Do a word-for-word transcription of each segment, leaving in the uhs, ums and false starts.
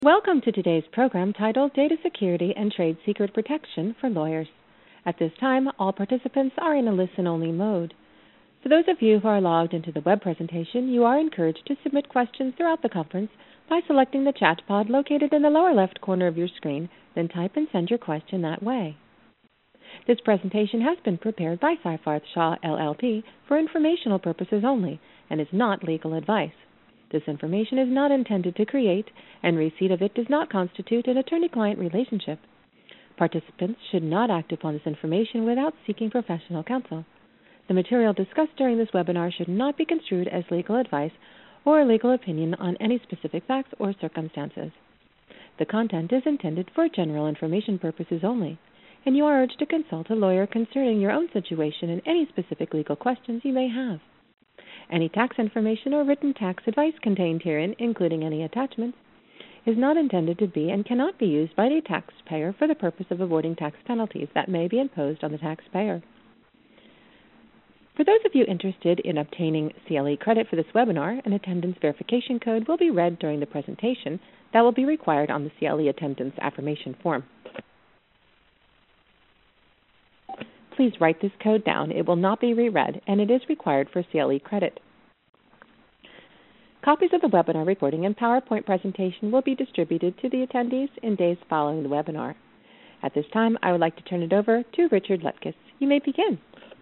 Welcome to today's program titled Data Security and Trade Secret Protection for Lawyers. At this time, all participants are in a listen-only mode. For those of you who are logged into the web presentation, you are encouraged to submit questions throughout the conference by selecting the chat pod located in the lower left corner of your screen, then type and send your question that way. This presentation has been prepared by Seyfarth Shaw, L L P for informational purposes only and is not legal advice. This information is not intended to create, and receipt of it does not constitute an attorney-client relationship. Participants should not act upon this information without seeking professional counsel. The material discussed during this webinar should not be construed as legal advice or a legal opinion on any specific facts or circumstances. The content is intended for general information purposes only, and you are urged to consult a lawyer concerning your own situation and any specific legal questions you may have. Any tax information or written tax advice contained herein, including any attachments, is not intended to be and cannot be used by the taxpayer for the purpose of avoiding tax penalties that may be imposed on the taxpayer. For those of you interested in obtaining C L E credit for this webinar, an attendance verification code will be read during the presentation that will be required on the C L E attendance affirmation form. Please write this code down. It will not be reread, and it is required for C L E credit. Copies of the webinar recording and PowerPoint presentation will be distributed to the attendees in days following the webinar. At this time, I would like to turn it over to Richard Lutkus. You may begin.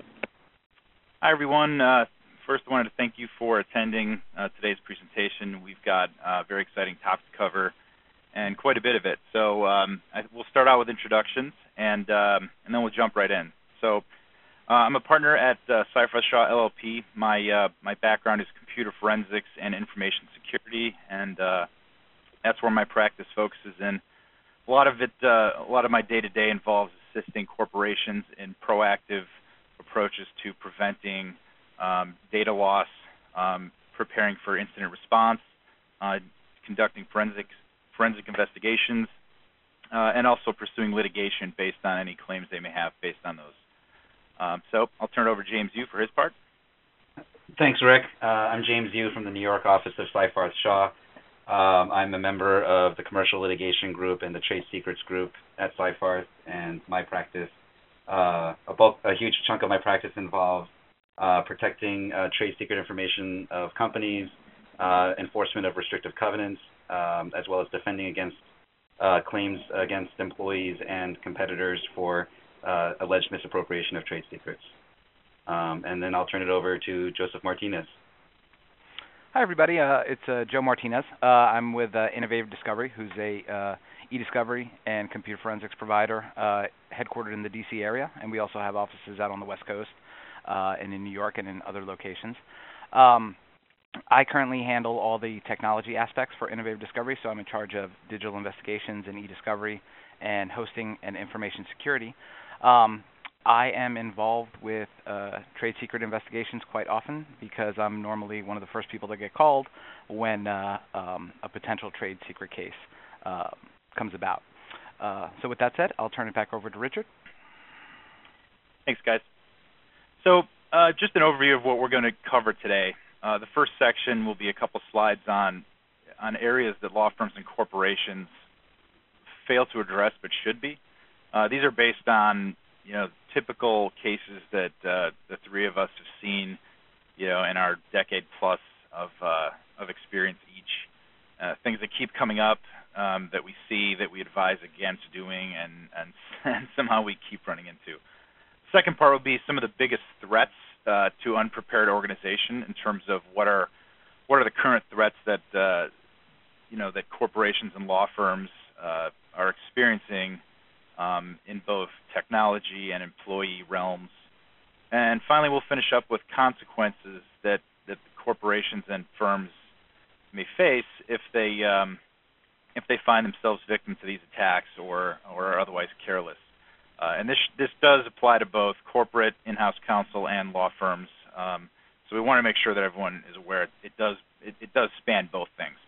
Hi, everyone. Uh, first, I wanted to thank you for attending uh, today's presentation. We've got a very exciting topic to cover and quite a bit of it. So um, I, we'll start out with introductions, and, um, and then we'll jump right in. So uh, I'm a partner at uh, Seyfarth Shaw, L L P. My, uh, my background is computer forensics and information security, and uh, that's where my practice focuses in. A lot of it, uh, a lot of my day-to-day involves assisting corporations in proactive approaches to preventing um, data loss, um, preparing for incident response, uh, conducting forensic, forensic investigations, uh, and also pursuing litigation based on any claims they may have based on those. Um, so I'll turn it over to James Yu for his part. Thanks, Rick. Uh, I'm James Yu from the New York office of Seyfarth Shaw. Um, I'm a member of the Commercial Litigation Group and the Trade Secrets Group at Seyfarth, and my practice, uh, a, bulk, a huge chunk of my practice involves uh, protecting uh, trade secret information of companies, uh, enforcement of restrictive covenants, um, as well as defending against uh, claims against employees and competitors for uh, alleged misappropriation of trade secrets. Um, and then I'll turn it over to Joseph Martinez. Hi, everybody. Uh, it's uh, Joe Martinez. Uh, I'm with uh, Innovative Discovery, who's a uh, e-discovery and computer forensics provider uh, headquartered in the D C area, and we also have offices out on the West Coast uh, and in New York and in other locations. Um, I currently handle all the technology aspects for Innovative Discovery, so I'm in charge of digital investigations and e-discovery and hosting and information security. Um, I am involved with uh, trade secret investigations quite often because I'm normally one of the first people that get called when uh, um, a potential trade secret case uh, comes about. Uh, so with that said, I'll turn it back over to Richard. Thanks, guys. So uh, just an overview of what we're going to cover today. Uh, the first section will be a couple slides on, on areas that law firms and corporations fail to address but should be. Uh, these are based on, you know, typical cases that uh, the three of us have seen, you know, in our decade plus of uh, of experience each. Uh, things that keep coming up um, that we see that we advise against doing, and, and and somehow we keep running into. Second part will be some of the biggest threats uh, to unprepared organization in terms of what are what are the current threats that uh, you know that corporations and law firms uh, are experiencing Um, in both technology and employee realms. And finally, we'll finish up with consequences that, that corporations and firms may face if they um, if they find themselves victim to these attacks or, or are otherwise careless. Uh, and this this does apply to both corporate, in-house counsel, and law firms. Um, so we want to make sure that everyone is aware it, it does it, it does span both things.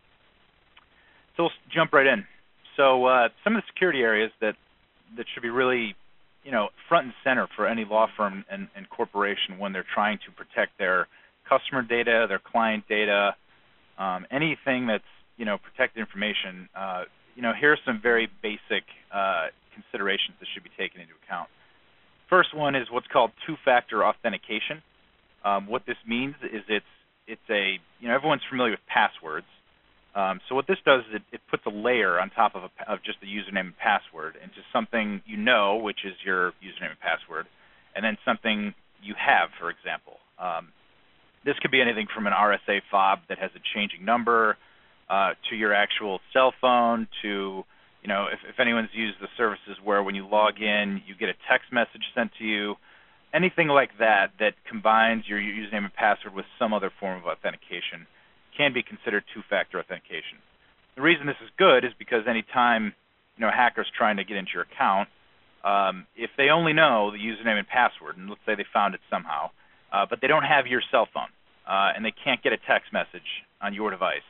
So we'll jump right in. So uh, some of the security areas that, that should be really, you know, front and center for any law firm and, and corporation when they're trying to protect their customer data, their client data, um, anything that's, you know, protect information, uh, you know, here are some very basic uh, considerations that should be taken into account. First one is what's called two-factor authentication. Um, what this means is it's it's a, you know, everyone's familiar with passwords. Um, so what this does is it, it puts a layer on top of, a, of just the username and password into something you know, which is your username and password, and then something you have, for example. Um, this could be anything from an R S A fob that has a changing number uh, to your actual cell phone to, you know, if, if anyone's used the services where when you log in, you get a text message sent to you, anything like that that combines your username and password with some other form of authentication can be considered two-factor authentication. The reason this is good is because any time, you know, a hacker's trying to get into your account, um, if they only know the username and password, and let's say they found it somehow, uh, but they don't have your cell phone, uh, and they can't get a text message on your device,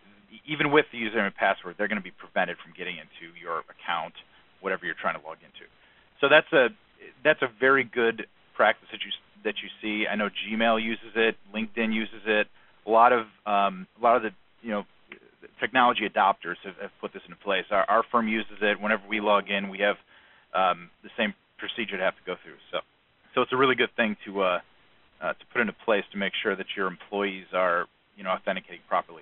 even with the username and password, they're going to be prevented from getting into your account, whatever you're trying to log into. So that's a that's a very good practice that you that you see. I know Gmail uses it, LinkedIn uses it. A lot of um, a lot of the you know technology adopters have, have put this into place. Our, our firm uses it. Whenever we log in, we have um, the same procedure to have to go through. So, so it's a really good thing to uh, uh, to put into place to make sure that your employees are you know authenticating properly.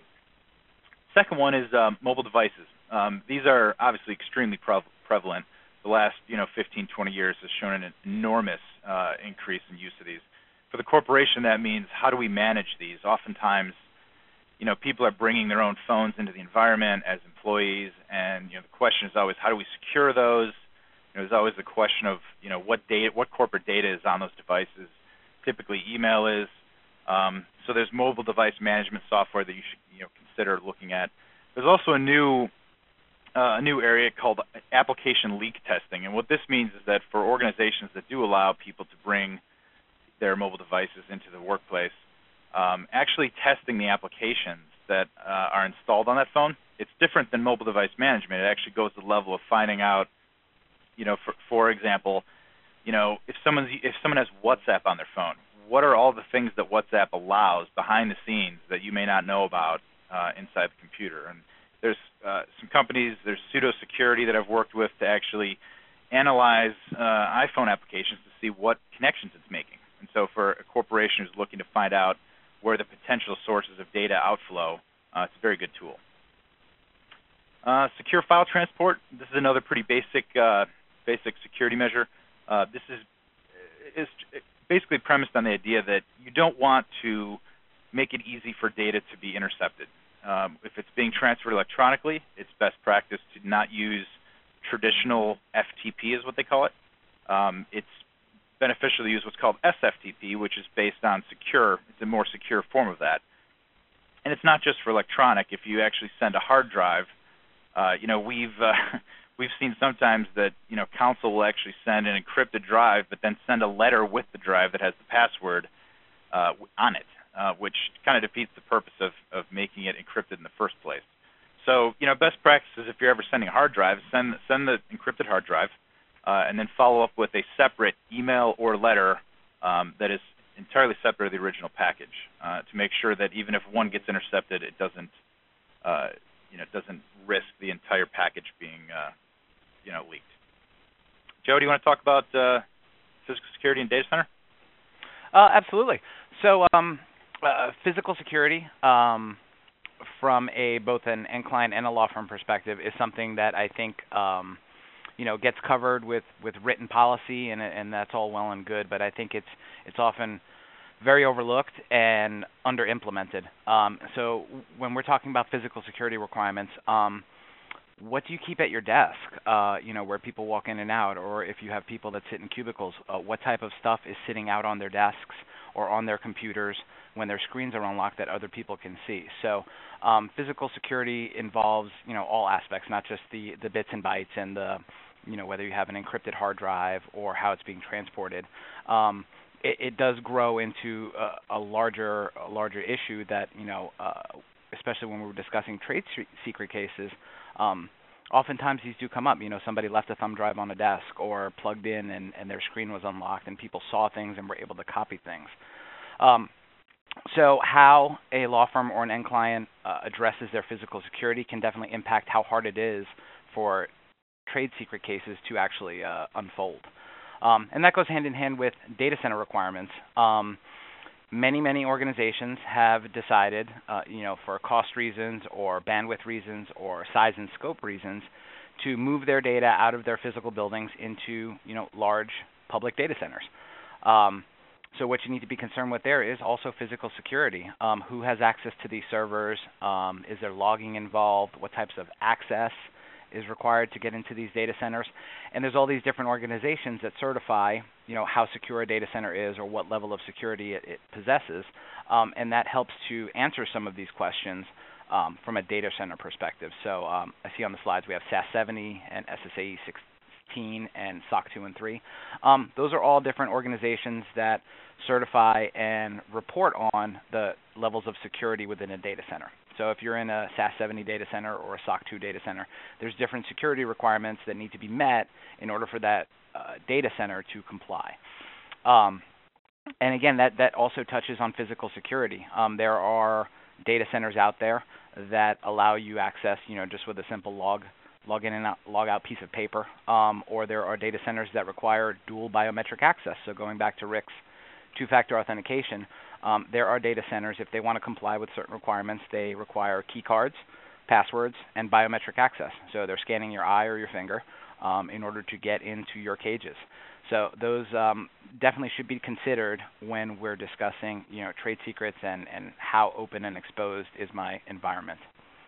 Second one is um, mobile devices. Um, these are obviously extremely pre- prevalent. The last you know fifteen, twenty years has shown an enormous uh, increase in use of these. For the corporation, that means how do we manage these? Oftentimes, you know, people are bringing their own phones into the environment as employees, and you know, the question is always how do we secure those? You know, there's always the question of you know what data, what corporate data is on those devices. Typically, email is. Um, so there's mobile device management software that you should you know consider looking at. There's also a new uh, a new area called application leak testing, and what this means is that for organizations that do allow people to bring their mobile devices into the workplace, um, actually testing the applications that uh, are installed on that phone. It's different than mobile device management. It actually goes to the level of finding out, you know, for, for example, you know, if someone's if someone has WhatsApp on their phone, what are all the things that WhatsApp allows behind the scenes that you may not know about uh, inside the computer? And there's uh, some companies, there's pseudo security that I've worked with to actually analyze uh, iPhone applications to see what connections it's making. And so for a corporation who's looking to find out where the potential sources of data outflow, uh, it's a very good tool. Uh, secure file transport. This is another pretty basic uh, basic security measure. Uh, this is, is basically premised on the idea that you don't want to make it easy for data to be intercepted. Um, if it's being transferred electronically, it's best practice to not use traditional F T P is what they call it. Um, it's beneficial to use what's called S F T P, which is based on secure. It's a more secure form of that. And it's not just for electronic. If you actually send a hard drive, uh, you know, we've uh, we've seen sometimes that, you know, counsel will actually send an encrypted drive, but then send a letter with the drive that has the password uh, on it, uh, which kind of defeats the purpose of, of making it encrypted in the first place. So, you know, best practices, if you're ever sending a hard drive, send send the encrypted hard drive, uh, and then follow up with a separate email or letter um, that is entirely separate of the original package uh, to make sure that even if one gets intercepted, it doesn't, uh, you know, doesn't risk the entire package being, uh, you know, leaked. Joe, do you want to talk about uh, physical security in data center? Uh, absolutely. So, um, uh, physical security, um, from a both an end client and a law firm perspective, is something that I think um, you know gets covered with, with written policy, and and that's all well and good. But I think it's it's often very overlooked and under implemented. Um, so when we're talking about physical security requirements, um, what do you keep at your desk? Uh, you know, where people walk in and out, or if you have people that sit in cubicles, uh, what type of stuff is sitting out on their desks or on their computers when their screens are unlocked that other people can see? So um, physical security involves, you know, all aspects, not just the, the bits and bytes and the, you know, whether you have an encrypted hard drive or how it's being transported. Um, it, it does grow into a, a larger a larger issue that, you know, uh, especially when we were discussing trade secret cases, um, oftentimes these do come up. You know, somebody left a thumb drive on a desk or plugged in and, and their screen was unlocked and people saw things and were able to copy things. Um, So how a law firm or an end client uh, addresses their physical security can definitely impact how hard it is for trade secret cases to actually uh, unfold. Um, and that goes hand in hand with data center requirements. Um, many, many organizations have decided, uh, you know, for cost reasons or bandwidth reasons or size and scope reasons, to move their data out of their physical buildings into, you know, large public data centers. Um, so what you need to be concerned with there is also physical security. Um, who has access to these servers? Um, is there logging involved? What types of access is required to get into these data centers? And there's all these different organizations that certify, you know, how secure a data center is or what level of security it, it possesses, um, and that helps to answer some of these questions um, from a data center perspective. So um, I see on the slides we have S A S seventy and S S A E sixteen and S O C two and three. Um, those are all different organizations that certify and report on the levels of security within a data center. So if you're in a S A S seventy data center or a S O C two data center, there's different security requirements that need to be met in order for that uh, data center to comply. Um, and again, that, that also touches on physical security. Um, there are data centers out there that allow you access, you know, just with a simple log, log in and out, log out piece of paper, um, or there are data centers that require dual biometric access. So going back to Rick's two-factor authentication, um, there are data centers, if they want to comply with certain requirements, they require key cards, passwords, and biometric access. So they're scanning your eye or your finger um, in order to get into your cages. So those um, definitely should be considered when we're discussing, you know, trade secrets and, and how open and exposed is my environment.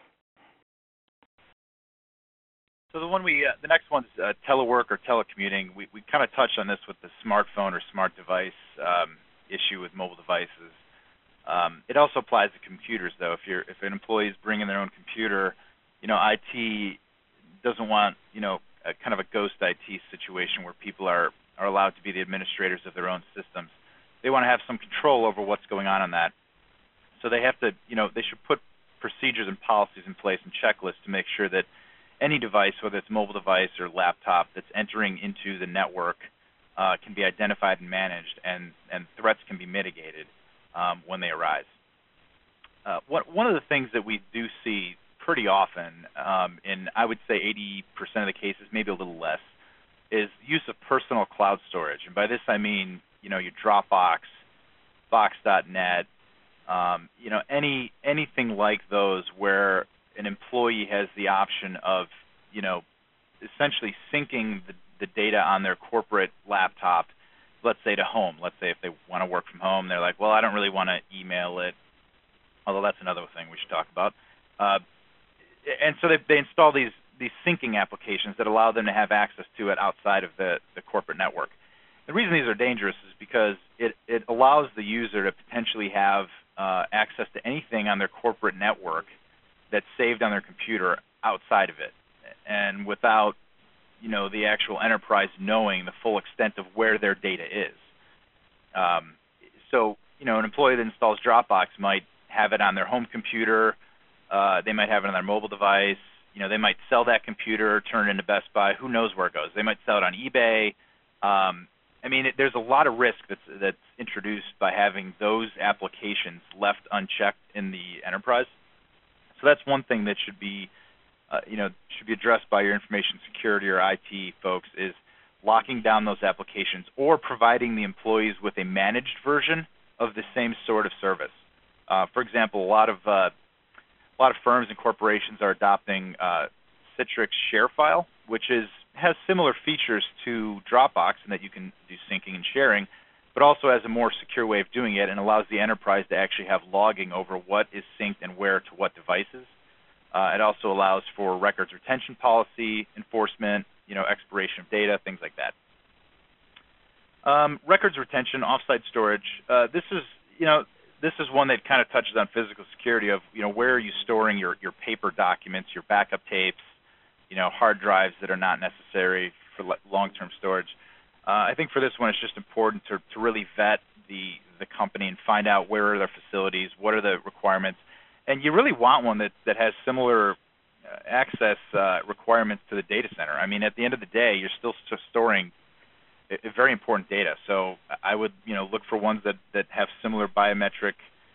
So the one we, uh, the next one's uh, telework or telecommuting. We we kind of touched on this with the smartphone or smart device um, issue with mobile devices. Um, it also applies to computers, though. If you're if an employee is bringing their own computer, you know, I T doesn't want, you know, a kind of a ghost I T situation where people are are allowed to be the administrators of their own systems. They want to have some control over what's going on in that. So they have to, you know, they should put procedures and policies in place and checklists to make sure that any device, whether it's a mobile device or laptop, that's entering into the network uh, can be identified and managed, and, and threats can be mitigated um, when they arise. Uh, what, one of the things that we do see pretty often, um, in I would say eighty percent of the cases, maybe a little less, is use of personal cloud storage. And by this I mean, you know, your Dropbox, Box dot net, um, you know, any anything like those where an employee has the option of, you know, essentially syncing the, the data on their corporate laptop, let's say to home. Let's say if they want to work from home, they're like, well, I don't really want to email it, although that's another thing we should talk about. Uh, and so they, they install these these syncing applications that allow them to have access to it outside of the, the corporate network. The reason these are dangerous is because it, it allows the user to potentially have uh, access to anything on their corporate network that's saved on their computer outside of it, and without, you know, the actual enterprise knowing the full extent of where their data is. Um, so, you know, an employee that installs Dropbox might have it on their home computer. Uh, they might have it on their mobile device. You know, they might sell that computer, turn it into Best Buy. Who knows where it goes? They might sell it on eBay. Um, I mean, it, there's a lot of risk that's that's introduced by having those applications left unchecked in the enterprise. So that's one thing that should be, uh, you know, should be addressed by your information security or I T folks, is locking down those applications or providing the employees with a managed version of the same sort of service. Uh, for example, a lot of uh, a lot of firms and corporations are adopting uh, Citrix ShareFile, which is has similar features to Dropbox in that you can do syncing and sharing, but also has a more secure way of doing it and allows the enterprise to actually have logging over what is synced and where to what devices. Uh, it also allows for records retention policy enforcement, you know, expiration of data, things like that. Um, records retention, offsite storage. Uh, this is, you know, this is one that kind of touches on physical security of, you know, where are you storing your, your paper documents, your backup tapes, you know, hard drives that are not necessary for long-term storage. Uh, I think for this one, it's just important to, to really vet the, the company and find out where are their facilities, what are the requirements. And you really want one that, that has similar uh, access uh, requirements to the data center. I mean, at the end of the day, you're still storing a, a very important data. So I would, you know, look for ones that, that have similar biometric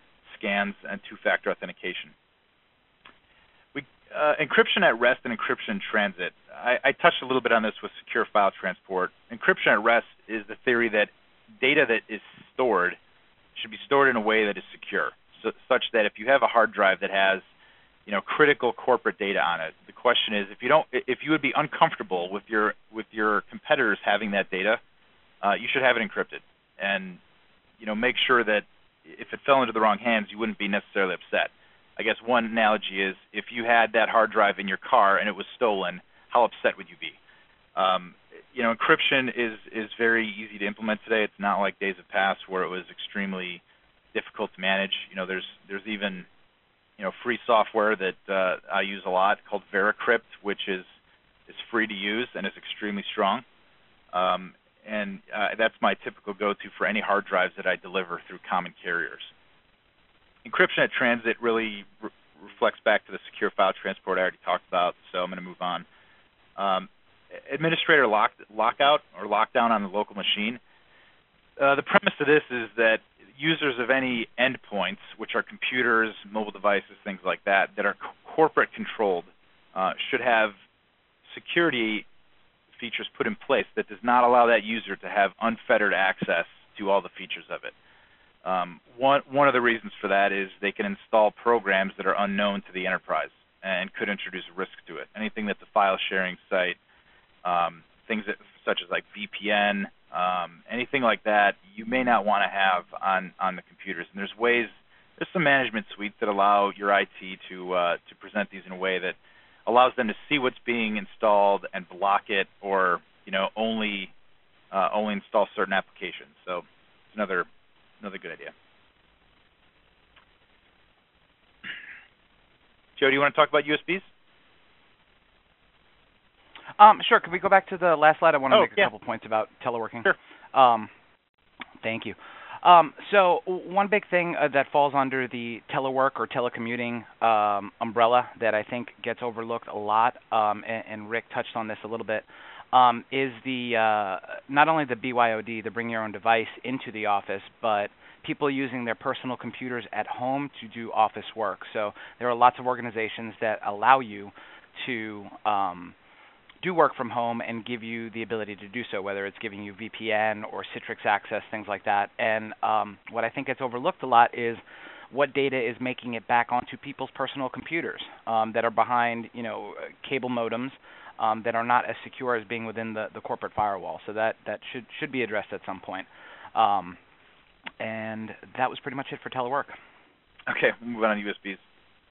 scans, and two-factor authentication. We, uh, encryption at rest and encryption in transit. I, I touched a little bit on this with secure file transport. Encryption at rest is the theory that data that is stored should be stored in a way that is secure, so, such that if you have a hard drive that has, you know, critical corporate data on it, the question is, if you don't, if you would be uncomfortable with your with your competitors having that data, uh, you should have it encrypted, and you know, make sure that if it fell into the wrong hands, you wouldn't be necessarily upset. I guess one analogy is if you had that hard drive in your car and it was stolen, how upset would you be? Um, you know, encryption is is very easy to implement today. It's not like days of past where it was extremely difficult to manage. You know, there's there's even you know free software that uh, I use a lot called VeraCrypt, which is is free to use and is extremely strong. Um, and uh, that's my typical go-to for any hard drives that I deliver through common carriers. Encryption at transit really re reflects back to the secure file transport I already talked about, so I'm going to move on. Um, administrator lock, lockout or lockdown on the local machine. Uh, the premise of this is that users of any endpoints, which are computers, mobile devices, things like that, that are corporate controlled, uh, should have security features put in place that does not allow that user to have unfettered access to all the features of it. Um, one, one of the reasons for that is they can install programs that are unknown to the enterprise and could introduce a risk to it. Anything that's a file sharing site, um, things that, such as like V P N, um, anything like that, you may not want to have on, on the computers. And there's ways, there's some management suites that allow your I T to, uh, to present these in a way that allows them to see what's being installed and block it, or you know only uh, only install certain applications. So it's another another good idea. Joe, do you want to talk about U S Bs? Um, sure. Could we go back to the last slide? I want to Oh, make a yeah. couple points about teleworking. Sure. Um, thank you. Um, so one big thing uh, that falls under the telework or telecommuting um, umbrella that I think gets overlooked a lot, um, and, and Rick touched on this a little bit, um, is the uh, not only the B Y O D, the bring your own device into the office, but people using their personal computers at home to do office work. So there are lots of organizations that allow you to um, do work from home and give you the ability to do so, whether it's giving you V P N or Citrix access, things like that. And um, what I think gets overlooked a lot is what data is making it back onto people's personal computers um, that are behind, you know, cable modems um, that are not as secure as being within the, the corporate firewall. So that, that should, should be addressed at some point. Um, and that was pretty much it for telework. Okay, we'll move on to U S Bs.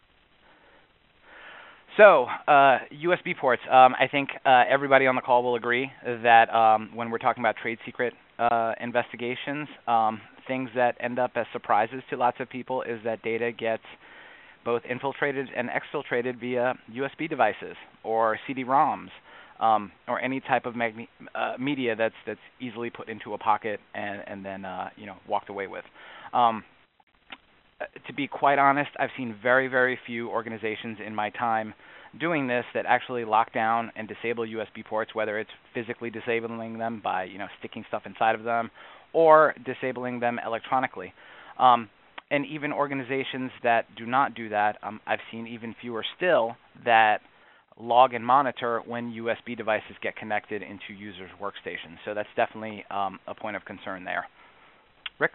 So, uh, U S B ports, um, I think uh, everybody on the call will agree that um, when we're talking about trade secret uh, investigations, um, things that end up as surprises to lots of people is that data gets both infiltrated and exfiltrated via U S B devices or C D ROMs um, or any type of magne uh, media that's, that's easily put into a pocket and, and then uh, you know, walked away with. Um, To be quite honest, I've seen very, very few organizations in my time doing this that actually lock down and disable U S B ports, whether it's physically disabling them by, you know, sticking stuff inside of them or disabling them electronically. Um, and even organizations that do not do that, um, I've seen even fewer still that log and monitor when U S B devices get connected into users' workstations. So that's definitely um, a point of concern there. Rick?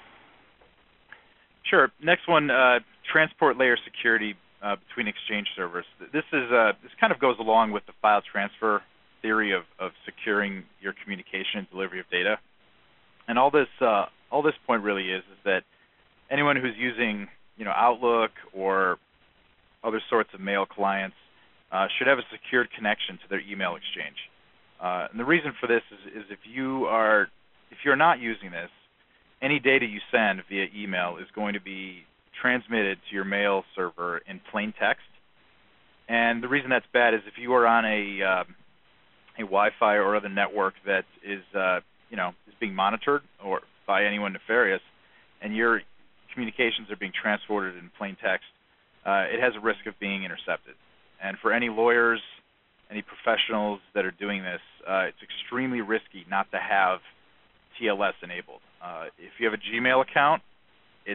Sure. Next one, uh, transport layer security uh, between Exchange servers. This is uh, this kind of goes along with the file transfer theory of, of securing your communication and delivery of data. And all this uh, all this point really is is that anyone who's using you know Outlook or other sorts of mail clients uh, should have a secured connection to their email exchange. Uh, and the reason for this is, is if you are if you're not using this, any data you send via email is going to be transmitted to your mail server in plain text. And the reason that's bad is if you are on a uh, a Wi-Fi or other network that is uh, you know is being monitored or by anyone nefarious, and your communications are being transported in plain text, uh, it has a risk of being intercepted. And for any lawyers, any professionals that are doing this, uh, it's extremely risky not to have T L S enabled. Uh, if you have a Gmail account, it's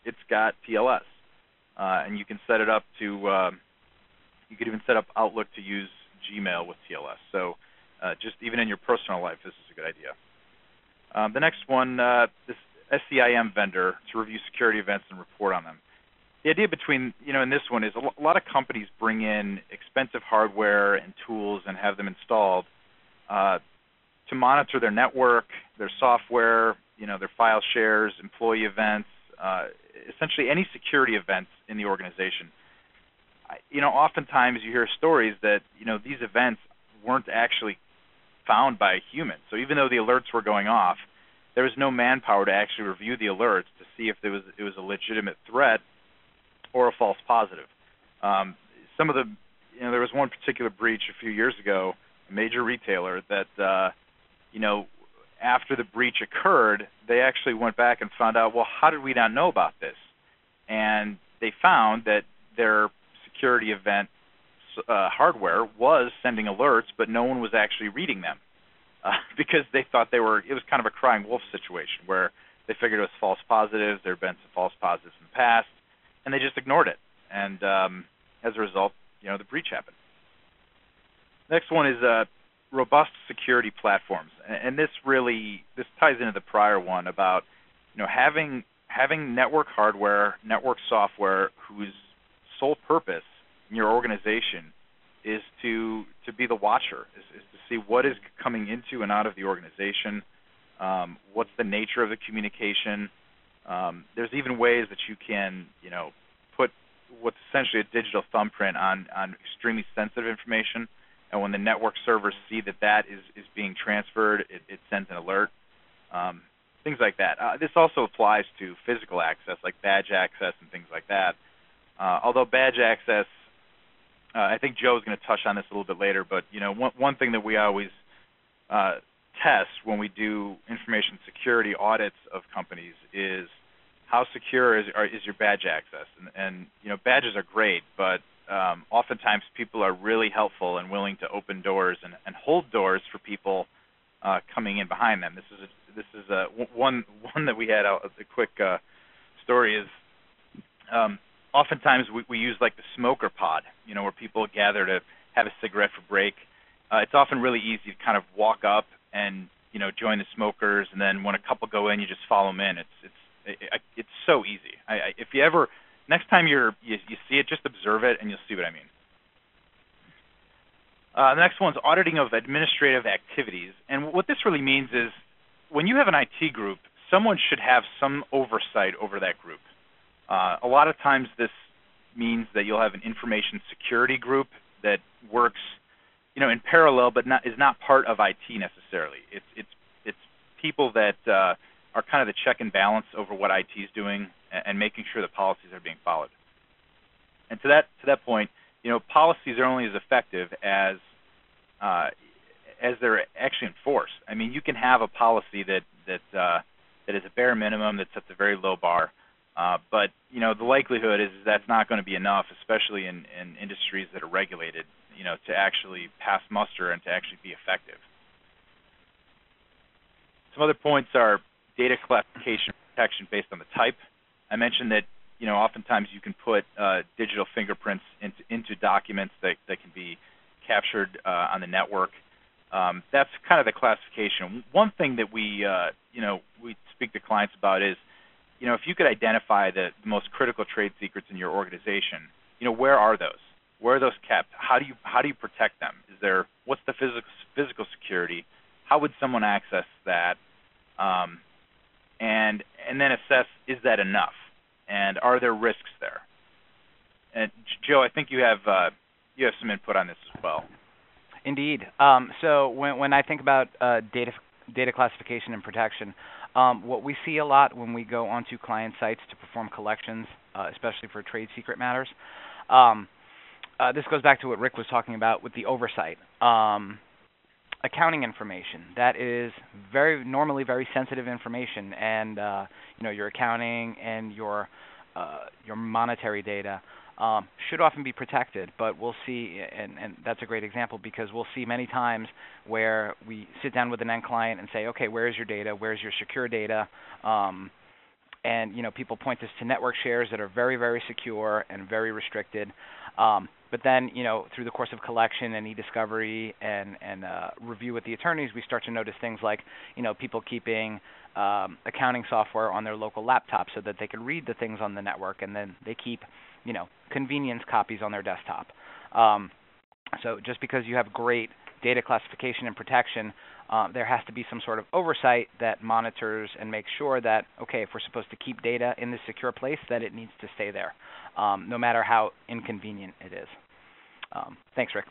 it's got T L S, uh, and you can set it up to. Uh, you could even set up Outlook to use Gmail with T L S. So, uh, just even in your personal life, this is a good idea. Um, the next one, uh, this S C I M vendor to review security events and report on them. The idea between, you know, in this one is a lot of companies bring in expensive hardware and tools and have them installed uh, to monitor their network, their software, you know, their file shares, employee events, uh, essentially any security events in the organization. I, you know, oftentimes you hear stories that, you know, these events weren't actually found by a human. So even though the alerts were going off, there was no manpower to actually review the alerts to see if there was it was a legitimate threat or a false positive. Um, some of the, you know, there was one particular breach a few years ago, a major retailer that, uh, you know, after the breach occurred, they actually went back and found out, well, how did we not know about this? And they found that their security event uh, hardware was sending alerts, but no one was actually reading them uh, because they thought they were, it was kind of a crying wolf situation where they figured it was false positives, there had been some false positives in the past, and they just ignored it. And um, as a result, you know, the breach happened. Next one is uh, robust security platforms, and this really this ties into the prior one about, you know, having having network hardware, network software whose sole purpose in your organization is to to be the watcher, is, is to see what is coming into and out of the organization, um, what's the nature of the communication. Um, there's even ways that you can, you know, put what's essentially a digital thumbprint on, on extremely sensitive information, and when the network servers see that that is, is being transferred, it, it sends an alert, um, things like that. Uh, this also applies to physical access, like badge access and things like that. Uh, although badge access, uh, I think Joe's going to touch on this a little bit later, but you know, one, one thing that we always uh, test when we do information security audits of companies is how secure is, are, is your badge access. And, and you know, badges are great, but um, oftentimes people are really helpful and willing to open doors and, and hold doors for people uh, coming in behind them. This is a, this is a, one one that we had a, a quick uh, story is. Um, Oftentimes we, we use like the smoker pod, you know, where people gather to have a cigarette for break. Uh, it's often really easy to kind of walk up and, you know, join the smokers, and then when a couple go in, you just follow them in. It's it's it, it's so easy. I, I, if you ever, next time you're you, you see it, just observe it, and you'll see what I mean. Uh, the next one's auditing of administrative activities, and what this really means is when you have an I T group, someone should have some oversight over that group. Uh, a lot of times this means that you'll have an information security group that works, you know, in parallel, but not is not part of I T necessarily. It's it's it's people that uh, are kind of the check and balance over what I T is doing and, and making sure that policies are being followed. And to that to that point, you know, policies are only as effective as uh, as they're actually enforced. I mean, you can have a policy that that uh, that is a bare minimum that sets a very low bar. Uh, but, you know, the likelihood is that's not going to be enough, especially in, in industries that are regulated, you know, to actually pass muster and to actually be effective. Some other points are data classification protection based on the type. I mentioned that, you know, oftentimes you can put uh, digital fingerprints into, into documents that, that can be captured uh, on the network. Um, that's kind of the classification. One thing that we, uh, you know, we speak to clients about is, you know, if you could identify the most critical trade secrets in your organization, you know, where are those? Where are those kept? How do you how do you protect them? Is there what's the physical physical security? How would someone access that? Um, and and then assess, is that enough? And are there risks there? And Joe, I think you have uh, you have some input on this as well. Indeed. Um, so when when I think about uh, data data classification and protection, um, what we see a lot when we go onto client sites to perform collections, uh, especially for trade secret matters, um, uh, this goes back to what Rick was talking about with the oversight. Um, accounting information, that is very normally very sensitive information, and uh, you know, your accounting and your uh, your monetary data um, should often be protected. But we'll see, and, and that's a great example, because we'll see many times where we sit down with an end client and say, okay, where's your data? Where's your secure data? Um, and you know, people point this to network shares that are very, very secure and very restricted. Um, but then, you know, through the course of collection and e-discovery and and uh, review with the attorneys, we start to notice things like, you know, people keeping um, accounting software on their local laptop so that they can read the things on the network, and then they keep, you know, convenience copies on their desktop. Um, so just because you have great data classification and protection, uh, there has to be some sort of oversight that monitors and makes sure that, okay, if we're supposed to keep data in this secure place, that it needs to stay there, um, no matter how inconvenient it is. Um, thanks, Rick.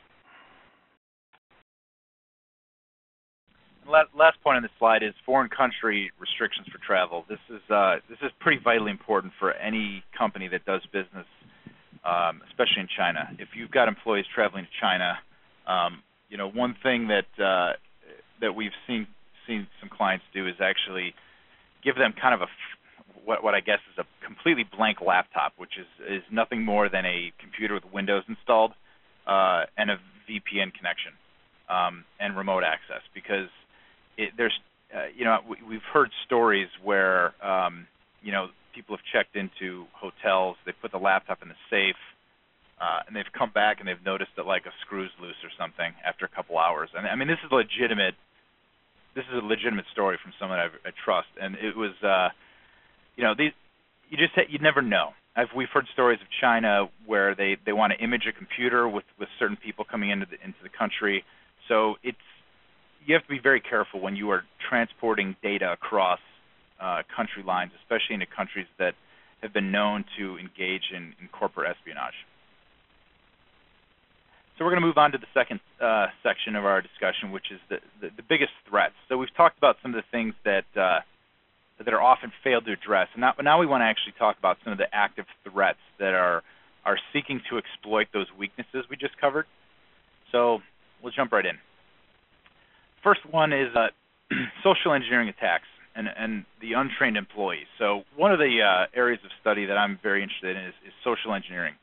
Last point on this slide is foreign country restrictions for travel. This is uh, this is pretty vitally important for any company that does business, um, especially in China. If you've got employees traveling to China, um, you know, one thing that uh, that we've seen seen some clients do is actually give them kind of a what what I guess is a completely blank laptop, which is is nothing more than a computer with Windows installed uh, and a V P N connection um, and remote access, because It, there's, uh, you know, we, we've heard stories where, um, you know, people have checked into hotels, they put the laptop in the safe, uh, and they've come back and they've noticed that like a screw's loose or something after a couple hours. And I mean, this is legitimate. This is a legitimate story from someone I, I trust, and it was, uh, you know, these you just you never know. I've, we've heard stories of China where they, they want to image a computer with, with certain people coming into the into the country, so it's. You have to be very careful when you are transporting data across uh, country lines, especially into countries that have been known to engage in, in corporate espionage. So we're going to move on to the second uh, section of our discussion, which is the, the, the biggest threats. So we've talked about some of the things that uh, that are often failed to address, and now, now we want to actually talk about some of the active threats that are are seeking to exploit those weaknesses we just covered. So we'll jump right in. First one is uh, social engineering attacks and, and the untrained employees. So one of the uh, areas of study that I'm very interested in is, is social engineering.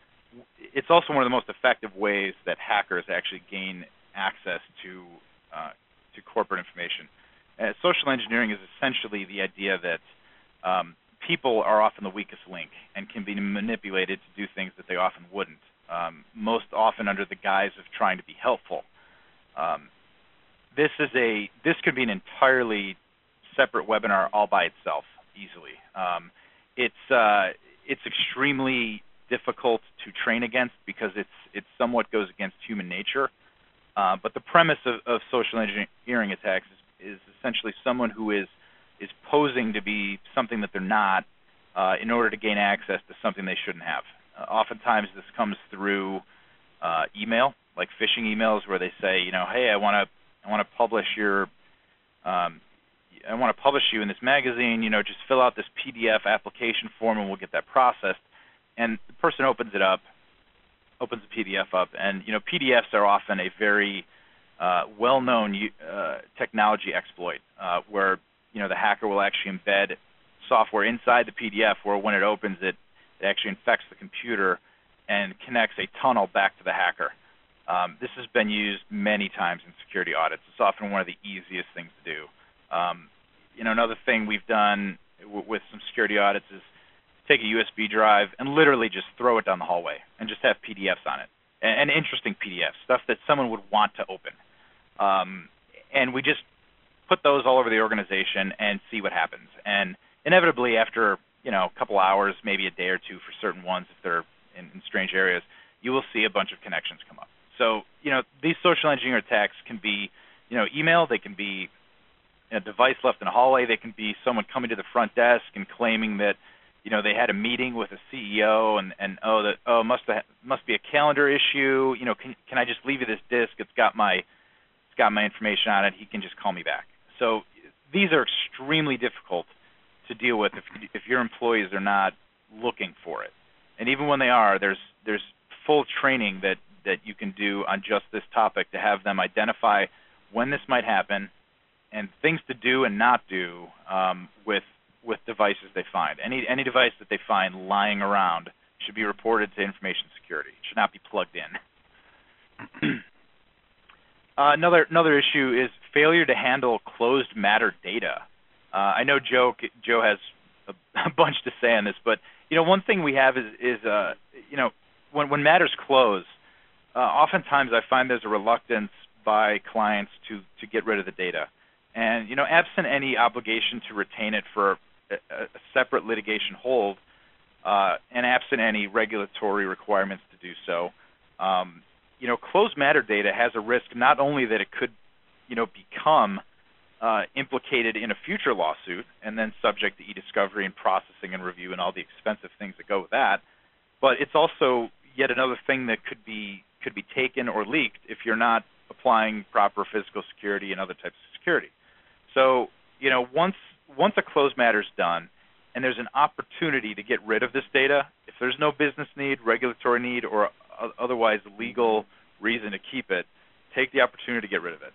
It's also one of the most effective ways that hackers actually gain access to uh, to corporate information. Uh, social engineering is essentially the idea that um, people are often the weakest link and can be manipulated to do things that they often wouldn't, um, most often under the guise of trying to be helpful. Um, This is a this could be an entirely separate webinar all by itself, easily. Um, it's uh, it's extremely difficult to train against because it's it somewhat goes against human nature. Uh, but the premise of, of social engineering attacks is, is essentially someone who is is posing to be something that they're not uh, in order to gain access to something they shouldn't have. Uh, oftentimes, this comes through uh, email, like phishing emails, where they say, you know, hey, I want to I want to publish your, um, I want to publish you in this magazine. You know, just fill out this P D F application form, and we'll get that processed. And the person opens it up, opens the P D F up, and you know, P D Fs are often a very uh, well-known uh, technology exploit, uh, where you know the hacker will actually embed software inside the P D F, where when it opens it, it actually infects the computer and connects a tunnel back to the hacker. Um, this has been used many times in security audits. It's often one of the easiest things to do. Um, you know, another thing we've done w with some security audits is take a U S B drive and literally just throw it down the hallway and just have P D Fs on it, and, and interesting P D Fs, stuff that someone would want to open. Um, and we just put those all over the organization and see what happens. And inevitably, after you know a couple hours, maybe a day or two for certain ones, if they're in, in strange areas, you will see a bunch of connections come up. So, you know, these social engineering attacks can be, you know, email, they can be a device left in a hallway, they can be someone coming to the front desk and claiming that, you know, they had a meeting with a C E O and, and oh, that oh, must have, must be a calendar issue, you know, can can I just leave you this disk? It's got my it's got my information on it. He can just call me back. So these are extremely difficult to deal with if if your employees are not looking for it. And even when they are, there's there's full training that that you can do on just this topic to have them identify when this might happen and things to do and not do um, with with devices they find. Any any device that they find lying around should be reported to information security. It should not be plugged in. uh, another another issue is failure to handle closed matter data. Uh, I know Joe Joe has a, a bunch to say on this, but you know, one thing we have is, is uh, you know, when when matters close, uh, oftentimes I find there's a reluctance by clients to to get rid of the data, and you know, absent any obligation to retain it for a, a separate litigation hold, uh, and absent any regulatory requirements to do so, um, you know, closed matter data has a risk not only that it could, you know, become uh, implicated in a future lawsuit and then subject to e-discovery and processing and review and all the expensive things that go with that, but it's also yet another thing that could be could be taken or leaked if you're not applying proper physical security and other types of security. So, you know, once once a closed matter is done and there's an opportunity to get rid of this data, if there's no business need, regulatory need, or otherwise legal reason to keep it, take the opportunity to get rid of it.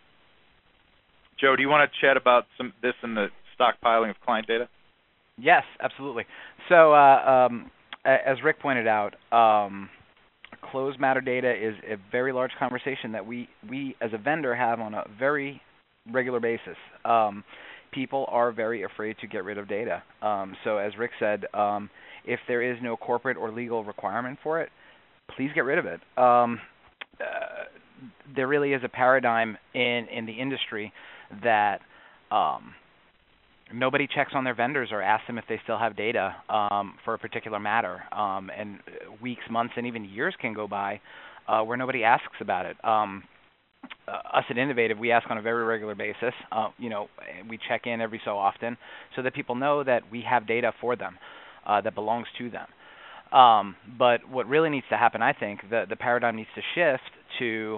Joe, do you want to chat about some this and the stockpiling of client data? Yes, absolutely. So, uh, um, as Rick pointed out, um, closed matter data is a very large conversation that we, we as a vendor have on a very regular basis. Um, people are very afraid to get rid of data. Um, so as Rick said, um, if there is no corporate or legal requirement for it, please get rid of it. Um, uh, there really is a paradigm in, in the industry that um, nobody checks on their vendors or asks them if they still have data um, for a particular matter. Um, and weeks, months, and even years can go by uh, where nobody asks about it. Um, uh, us at Innovative, we ask on a very regular basis. Uh, you know, we check in every so often so that people know that we have data for them uh, that belongs to them. Um, but what really needs to happen, I think, the, the paradigm needs to shift to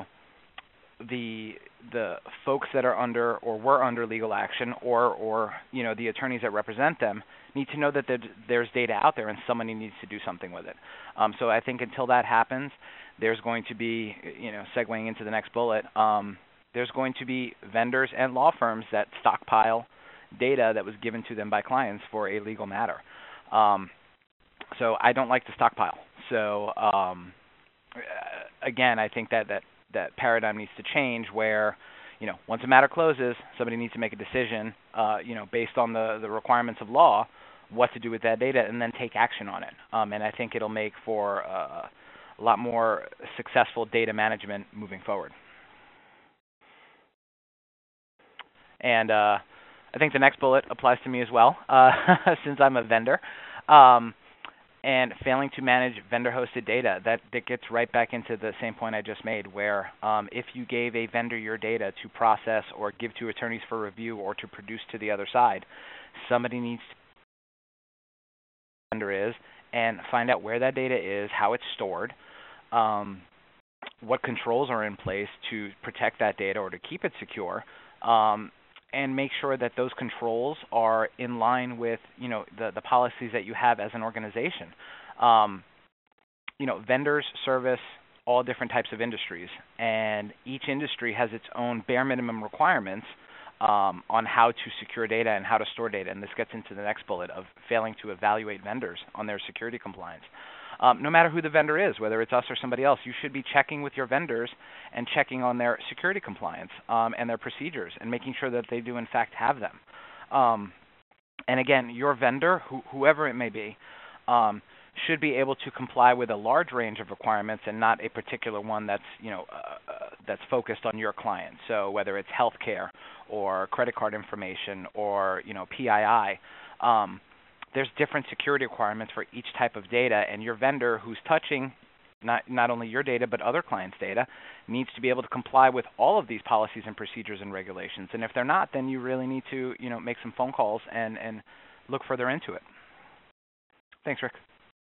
the the folks that are under or were under legal action, or or you know the attorneys that represent them need to know that there's data out there and somebody needs to do something with it. Um, so I think until that happens, there's going to be, you know, segueing into the next bullet, um, there's going to be vendors and law firms that stockpile data that was given to them by clients for a legal matter. Um, so I don't like to stockpile. So um, again, I think that that that paradigm needs to change where, you know, once a matter closes, somebody needs to make a decision, uh, you know, based on the, the requirements of law, what to do with that data, and then take action on it. Um, and I think it'll make for uh, a lot more successful data management moving forward. And uh, I think the next bullet applies to me as well, uh, since I'm a vendor. Um, And failing to manage vendor-hosted data, that, that gets right back into the same point I just made, where um, if you gave a vendor your data to process or give to attorneys for review or to produce to the other side, somebody needs to know who the vendor is and find out where that data is, how it's stored, um, what controls are in place to protect that data or to keep it secure, um, and make sure that those controls are in line with, you know, the, the policies that you have as an organization. Um, you know, vendors service all different types of industries, and each industry has its own bare minimum requirements um, on how to secure data and how to store data. And this gets into the next bullet of failing to evaluate vendors on their security compliance. Um, no matter who the vendor is, whether it's us or somebody else, you should be checking with your vendors and checking on their security compliance um, and their procedures and making sure that they do in fact have them. Um, and again, your vendor, who, whoever it may be, um, should be able to comply with a large range of requirements and not a particular one that's, you know, uh, uh, that's focused on your client. So whether it's healthcare or credit card information or, you know, P I I, um, there's different security requirements for each type of data, and your vendor who's touching not not only your data but other clients' data needs to be able to comply with all of these policies and procedures and regulations. And if they're not, then you really need to, you know, make some phone calls and, and look further into it. Thanks, Rick.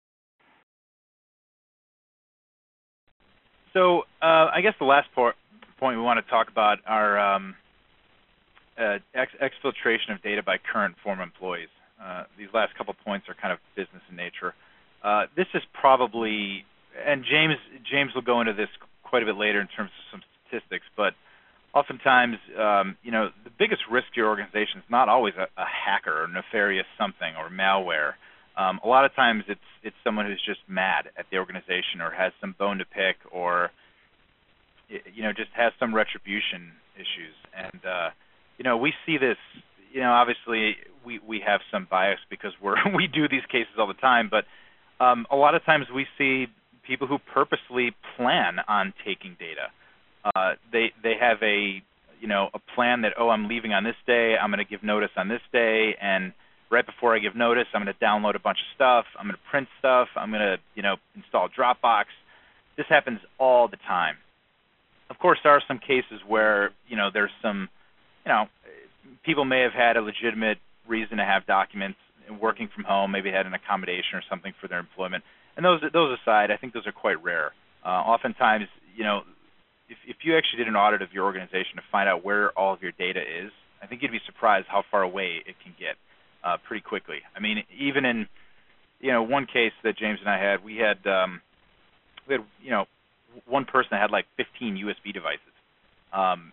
So uh, I guess the last por- point we want to talk about are um, uh, ex- exfiltration of data by current former employees. Uh, these last couple points are kind of business in nature. Uh, this is probably, and James James will go into this quite a bit later in terms of some statistics, but oftentimes, um, you know, the biggest risk to your organization is not always a, a hacker or nefarious something or malware. Um, a lot of times it's it's someone who's just mad at the organization or has some bone to pick or, you know, just has some retribution issues. And, uh, you know, we see this, you know, obviously we, we have some bias because we're we do these cases all the time, but um, a lot of times we see people who purposely plan on taking data. Uh, they they have a you know a plan that, oh, I'm leaving on this day, I'm going to give notice on this day, and right before I give notice, I'm going to download a bunch of stuff, I'm going to print stuff, I'm going to you know install Dropbox. This happens all the time. Of course, there are some cases where you know there's some you know people may have had a legitimate reason to have documents working from home, maybe had an accommodation or something for their employment. And those those aside, I think those are quite rare. Uh, oftentimes, you know, if, if you actually did an audit of your organization to find out where all of your data is, I think you'd be surprised how far away it can get uh, pretty quickly. I mean, even in, you know, one case that James and I had, we had, um, we had, you know, one person that had like fifteen U S B devices. Um,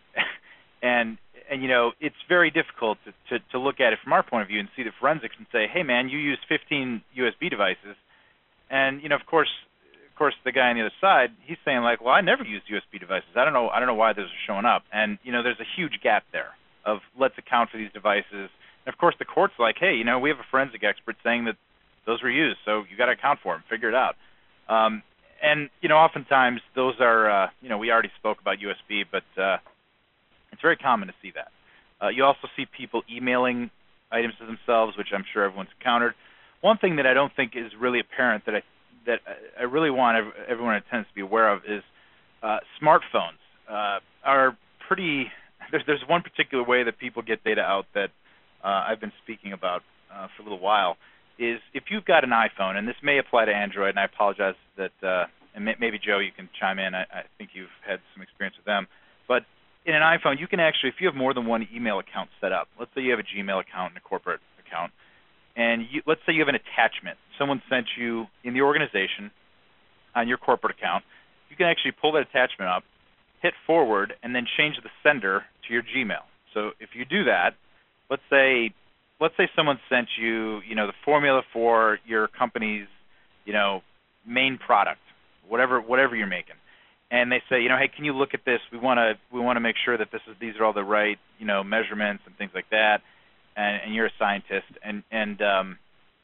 and, and, you know, it's very difficult to, to, to look at it from our point of view and see the forensics and say, hey, man, you used fifteen U S B devices. And, you know, of course, of course, the guy on the other side, he's saying like, well, I never used U S B devices. I don't know, I don't know why those are showing up. And, you know, there's a huge gap there of let's account for these devices. And of course, the court's like, hey, you know, we have a forensic expert saying that those were used, so you got to account for them, figure it out. Um, and, you know, oftentimes those are, uh, you know, we already spoke about U S B, but uh, it's very common to see that. Uh, you also see people emailing items to themselves, which I'm sure everyone's encountered. One thing that I don't think is really apparent that I that I really want everyone in attendance to be aware of is uh, smartphones uh, are pretty. There's there's one particular way that people get data out that uh, I've been speaking about uh, for a little while. Is if you've got an iPhone, and this may apply to Android, and I apologize that uh, and may, maybe Joe, you can chime in. I, I think you've had some experience with them, but in an iPhone, you can actually, if you have more than one email account set up, let's say you have a Gmail account and a corporate account. And you, let's say you have an attachment. Someone sent you in the organization on your corporate account. You can actually pull that attachment up, hit forward, and then change the sender to your Gmail. So if you do that, let's say let's say someone sent you, you know, the formula for your company's, you know, main product, whatever whatever you're making, and they say, you know, hey, can you look at this? We want to we want to make sure that this is these are all the right, you know, measurements and things like that. And, and you're a scientist, and and um,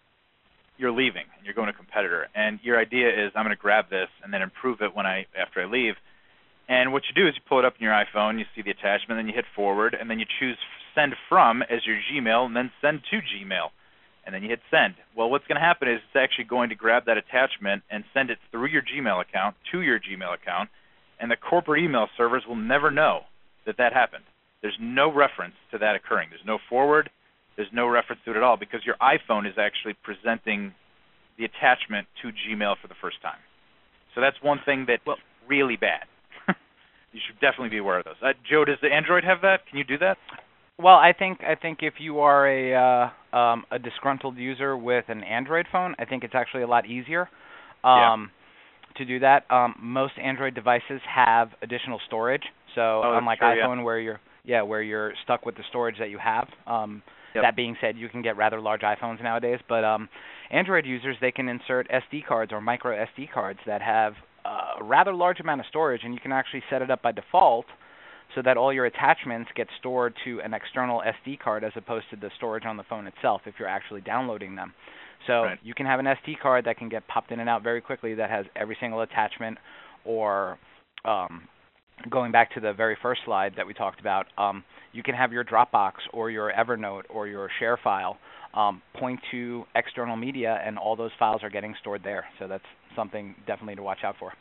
you're leaving, and you're going to a competitor, and your idea is I'm going to grab this and then improve it when I after I leave. And what you do is you pull it up in your iPhone, you see the attachment, then you hit forward, and then you choose send from as your Gmail, and then send to Gmail, and then you hit send. Well, what's going to happen is it's actually going to grab that attachment and send it through your Gmail account to your Gmail account, and the corporate email servers will never know that that happened. There's no reference to that occurring. There's no forward. There's no reference to it at all because your iPhone is actually presenting the attachment to Gmail for the first time. So that's one thing that's well, really bad. You should definitely be aware of those. Uh, Joe, does the Android have that? Can you do that? Well, I think I think if you are a uh, um, a disgruntled user with an Android phone, I think it's actually a lot easier um, yeah. to do that. Um, most Android devices have additional storage, so oh, unlike true, iPhone yeah. where you're yeah where you're stuck with the storage that you have. Um, Yep. That being said, you can get rather large iPhones nowadays, but um, Android users, they can insert S D cards or micro S D cards that have uh, a rather large amount of storage, and you can actually set it up by default so that all your attachments get stored to an external S D card as opposed to the storage on the phone itself if you're actually downloading them. So right. you can have an S D card that can get popped in and out very quickly that has every single attachment, or um, going back to the very first slide that we talked about, um, you can have your Dropbox or your Evernote or your share file um, point to external media, and all those files are getting stored there. So that's something definitely to watch out for.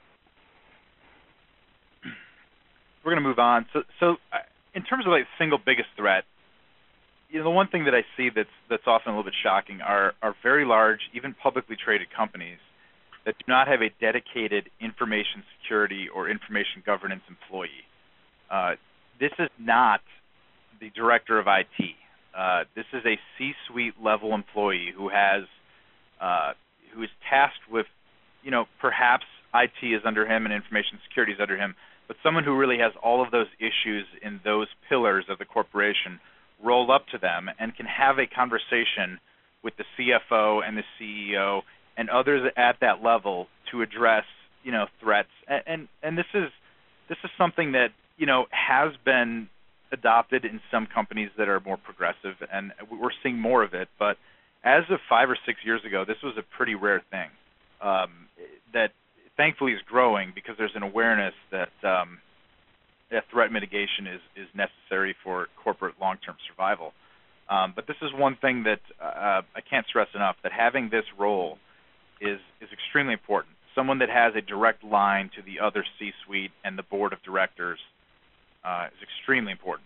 We're going to move on. So, so in terms of like single biggest threat, you know, the one thing that I see that's that's often a little bit shocking are are very large, even publicly traded companies that do not have a dedicated information security or information governance employee. Uh, this is not the director of I T. Uh, this is a C-suite level employee who has, uh, who is tasked with, you know, perhaps I T is under him and information security is under him, but someone who really has all of those issues in those pillars of the corporation roll up to them and can have a conversation with the C F O and the C E O and others at that level to address, you know, threats. And, and and this is this is something that, you know, has been adopted in some companies that are more progressive, and we're seeing more of it. But as of five or six years ago, this was a pretty rare thing um, that thankfully is growing because there's an awareness that, um, that threat mitigation is, is necessary for corporate long-term survival. Um, but this is one thing that uh, I can't stress enough, that having this role is, is extremely important. Someone that has a direct line to the other C-suite and the board of directors uh, is extremely important.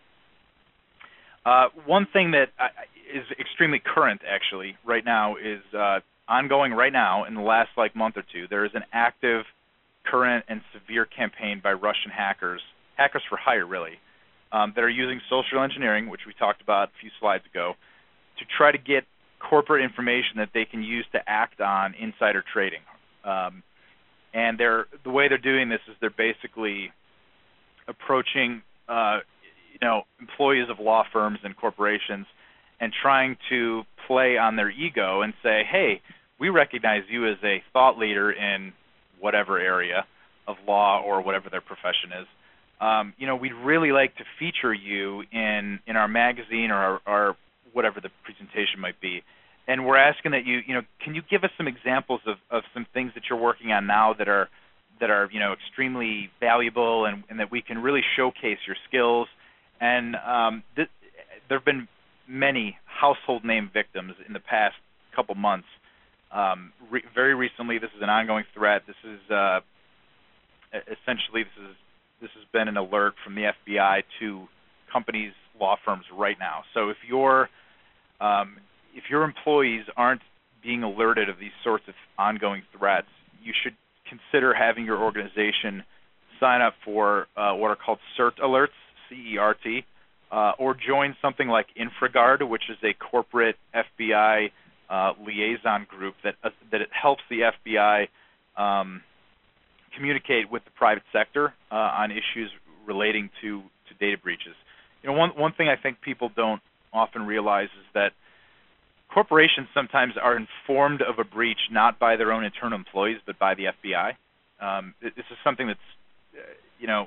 Uh, one thing that I, is extremely current, actually, right now is uh, ongoing right now in the last like month or two. There is an active, current, and severe campaign by Russian hackers, hackers for hire, really, um, that are using social engineering, which we talked about a few slides ago, to try to get corporate information that they can use to act on insider trading. Um, and they're the way they're doing this is they're basically approaching uh, you know, employees of law firms and corporations and trying to play on their ego and say, hey, we recognize you as a thought leader in whatever area of law or whatever their profession is. Um, you know, we'd really like to feature you in, in our magazine or our, our whatever the presentation might be. And we're asking that you, you know, can you give us some examples of, of some things that you're working on now that are, that are, you know, extremely valuable and, and that we can really showcase your skills. And um, th- there have been many household name victims in the past couple months. Um, re- very recently, this is an ongoing threat. This is uh, essentially this is this has been an alert from the F B I to companies, law firms right now. So if your um, if your employees aren't being alerted of these sorts of ongoing threats, you should consider having your organization sign up for uh, what are called CERT alerts, C E R T, uh, or join something like InfraGard, which is a corporate F B I uh, liaison group that uh, that it helps the F B I um, communicate with the private sector uh, on issues relating to, to data breaches. You know, one one thing I think people don't often realize is that corporations sometimes are informed of a breach not by their own internal employees, but by the F B I. Um, this is something that's, uh, you know,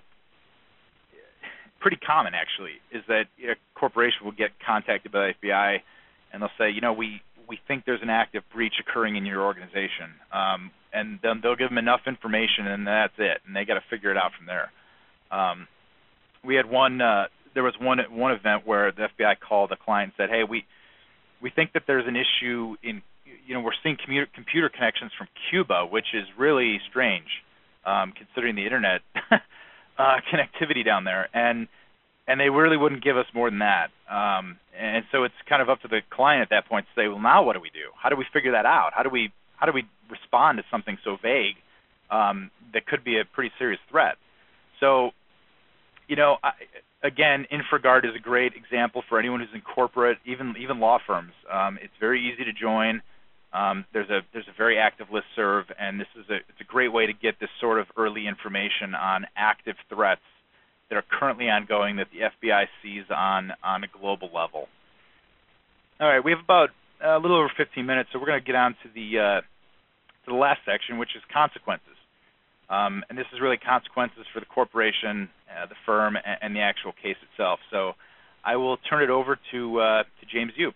pretty common, actually, is that a corporation will get contacted by the F B I, and they'll say, you know, we, we think there's an active breach occurring in your organization. Um, and then they'll give them enough information, and that's it, and they got to figure it out from there. Um, we had one, uh, there was one one event where the F B I called a client and said, hey, we we think that there's an issue in, you know, we're seeing commuter, computer connections from Cuba, which is really strange, um, considering the internet uh, connectivity down there, and and they really wouldn't give us more than that. Um, and so it's kind of up to the client at that point to say, well, now what do we do? How do we figure that out? How do we how do we respond to something so vague um, that could be a pretty serious threat? So, you know, I, again, InfraGard is a great example for anyone who's in corporate, even even law firms. Um, it's very easy to join. Um, there's a there's a very active listserv, and this is a it's a great way to get this sort of early information on active threats that are currently ongoing that the F B I sees on on a global level. All right, we have about a little over fifteen minutes, so we're going to get on to the uh, to the last section, which is consequences. Um, and this is really consequences for the corporation, uh, the firm, and, and the actual case itself. So I will turn it over to uh, to James Yu.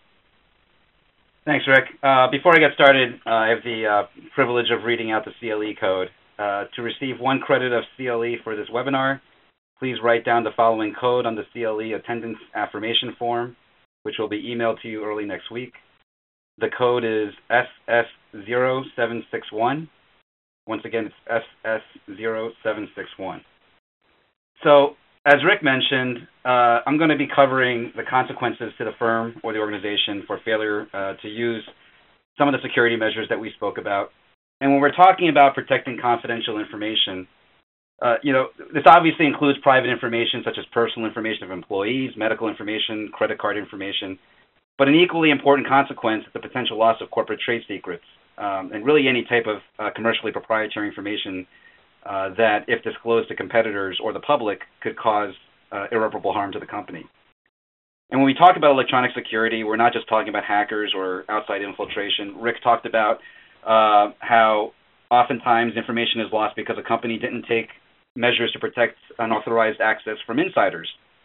Thanks, Rick. Uh, before I get started, uh, I have the uh, privilege of reading out the C L E code. Uh, to receive one credit of C L E for this webinar, please write down the following code on the C L E attendance affirmation form, which will be emailed to you early next week. The code is S S zero seven six one. Once again, it's S S zero seven six one. So, as Rick mentioned, uh, I'm going to be covering the consequences to the firm or the organization for failure uh, to use some of the security measures that we spoke about. And when we're talking about protecting confidential information, uh, you know, this obviously includes private information such as personal information of employees, medical information, credit card information, but an equally important consequence is the potential loss of corporate trade secrets, um, and really any type of uh, commercially proprietary information uh, that, if disclosed to competitors or the public, could cause uh, irreparable harm to the company. And when we talk about electronic security, we're not just talking about hackers or outside infiltration. Rick talked about uh, how oftentimes information is lost because a company didn't take measures to protect unauthorized access from insiders.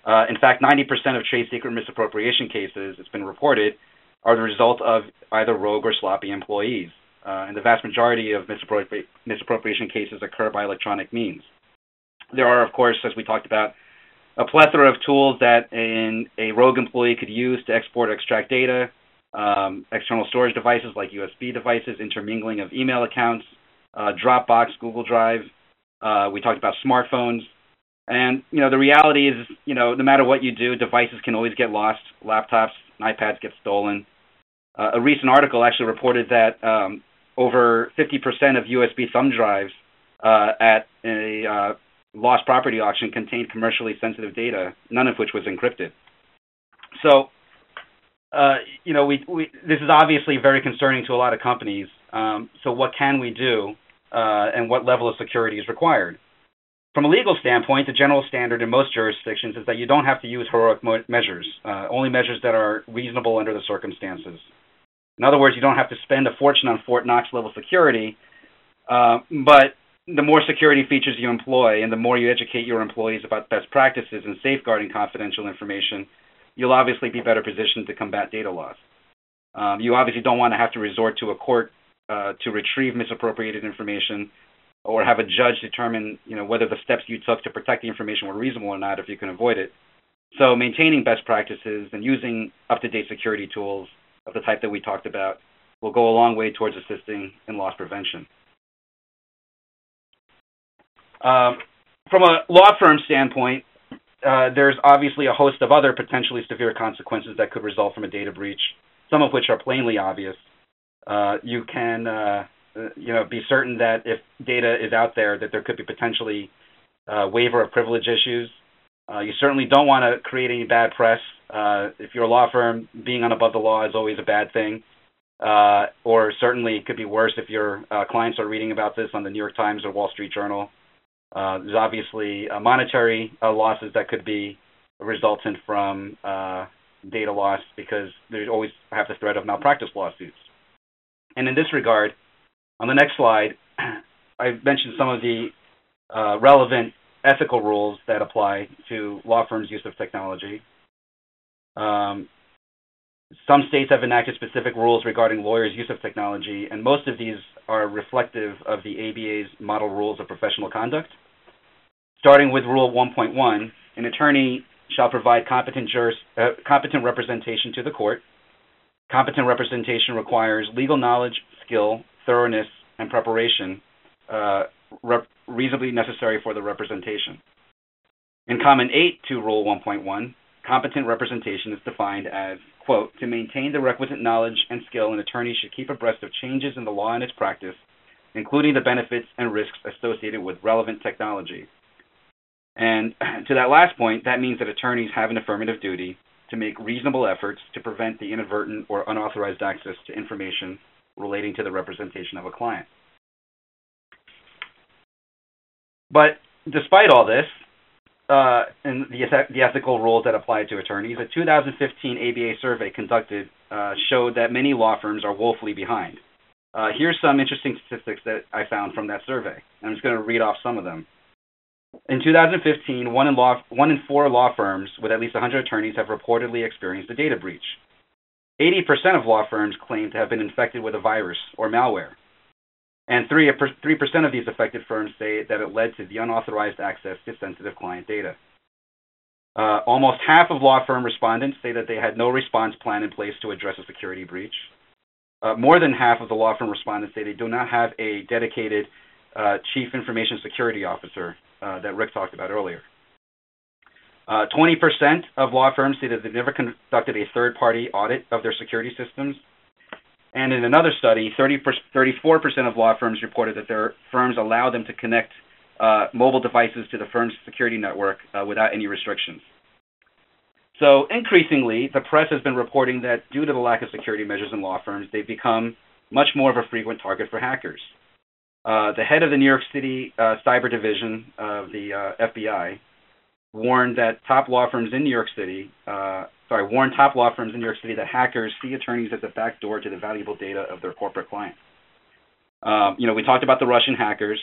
Uh, in fact, ninety percent of trade secret misappropriation cases, it's been reported, are the result of either rogue or sloppy employees. Uh, and the vast majority of misappropri misappropriation cases occur by electronic means. There are, of course, as we talked about, a plethora of tools that an, a rogue employee could use to export or extract data, um, external storage devices like U S B devices, intermingling of email accounts, uh, Dropbox, Google Drive. Uh, we talked about smartphones. And, you know, the reality is, you know, no matter what you do, devices can always get lost. Laptops, iPads get stolen. Uh, a recent article actually reported that um, over fifty percent of U S B thumb drives uh, at a uh, lost property auction contained commercially sensitive data, none of which was encrypted. So, uh, you know, we, we this is obviously very concerning to a lot of companies. Um, so what can we do, uh, and what level of security is required? From a legal standpoint, the general standard in most jurisdictions is that you don't have to use heroic measures, uh, only measures that are reasonable under the circumstances. In other words, you don't have to spend a fortune on Fort Knox level security, uh, but the more security features you employ and the more you educate your employees about best practices in safeguarding confidential information, you'll obviously be better positioned to combat data loss. Um, you obviously don't want to have to resort to a court uh, to retrieve misappropriated information, or have a judge determine, you know, whether the steps you took to protect the information were reasonable or not if you can avoid it. So maintaining best practices and using up-to-date security tools of the type that we talked about will go a long way towards assisting in loss prevention. Um, from a law firm standpoint, uh, there's obviously a host of other potentially severe consequences that could result from a data breach, some of which are plainly obvious. Uh, you can uh, you know, be certain that if data is out there, that there could be potentially uh, waiver of privilege issues. Uh, you certainly don't want to create any bad press. Uh, if you're a law firm, being on above the law is always a bad thing. Uh, or certainly it could be worse if your uh, clients are reading about this on the New York Times or Wall Street Journal. Uh, there's obviously uh, monetary uh, losses that could be resultant from uh, data loss, because they always have the threat of malpractice lawsuits. And in this regard, on the next slide, I've mentioned some of the uh, relevant ethical rules that apply to law firms' use of technology. Um, some states have enacted specific rules regarding lawyers' use of technology, and most of these are reflective of the A B A's model rules of professional conduct. Starting with Rule one point one, an attorney shall provide competent, juris, uh, competent representation to the court. Competent representation requires legal knowledge, skill, thoroughness, and preparation uh, rep reasonably necessary for the representation. In Comment eight to Rule one point one, competent representation is defined as, quote, to maintain the requisite knowledge and skill, an attorney should keep abreast of changes in the law and its practice, including the benefits and risks associated with relevant technology. And to that last point, that means that attorneys have an affirmative duty to make reasonable efforts to prevent the inadvertent or unauthorized access to information relating to the representation of a client. But despite all this, uh, and the, the ethical rules that apply to attorneys, a two thousand fifteen A B A survey conducted uh, showed that many law firms are woefully behind. Uh, here's some interesting statistics that I found from that survey. I'm just going to read off some of them. In two thousand fifteen, one in, law, one in four law firms with at least one hundred attorneys have reportedly experienced a data breach. eighty percent of law firms claim to have been infected with a virus or malware. And three percent of these affected firms say that it led to the unauthorized access to sensitive client data. Uh, almost half of law firm respondents say that they had no response plan in place to address a security breach. Uh, more than half of the law firm respondents say they do not have a dedicated uh, chief information security officer uh, that Rick talked about earlier. Uh, twenty percent of law firms say that they've never conducted a third-party audit of their security systems. And in another study, thirty-four percent of law firms reported that their firms allow them to connect uh, mobile devices to the firm's security network uh, without any restrictions. So increasingly, the press has been reporting that due to the lack of security measures in law firms, they've become much more of a frequent target for hackers. Uh, the head of the New York City uh, Cyber Division of the uh, F B I warned that top law firms in New York City, uh, sorry, warned top law firms in New York City that hackers see attorneys as a backdoor to the valuable data of their corporate clients. Um, you know, we talked about the Russian hackers.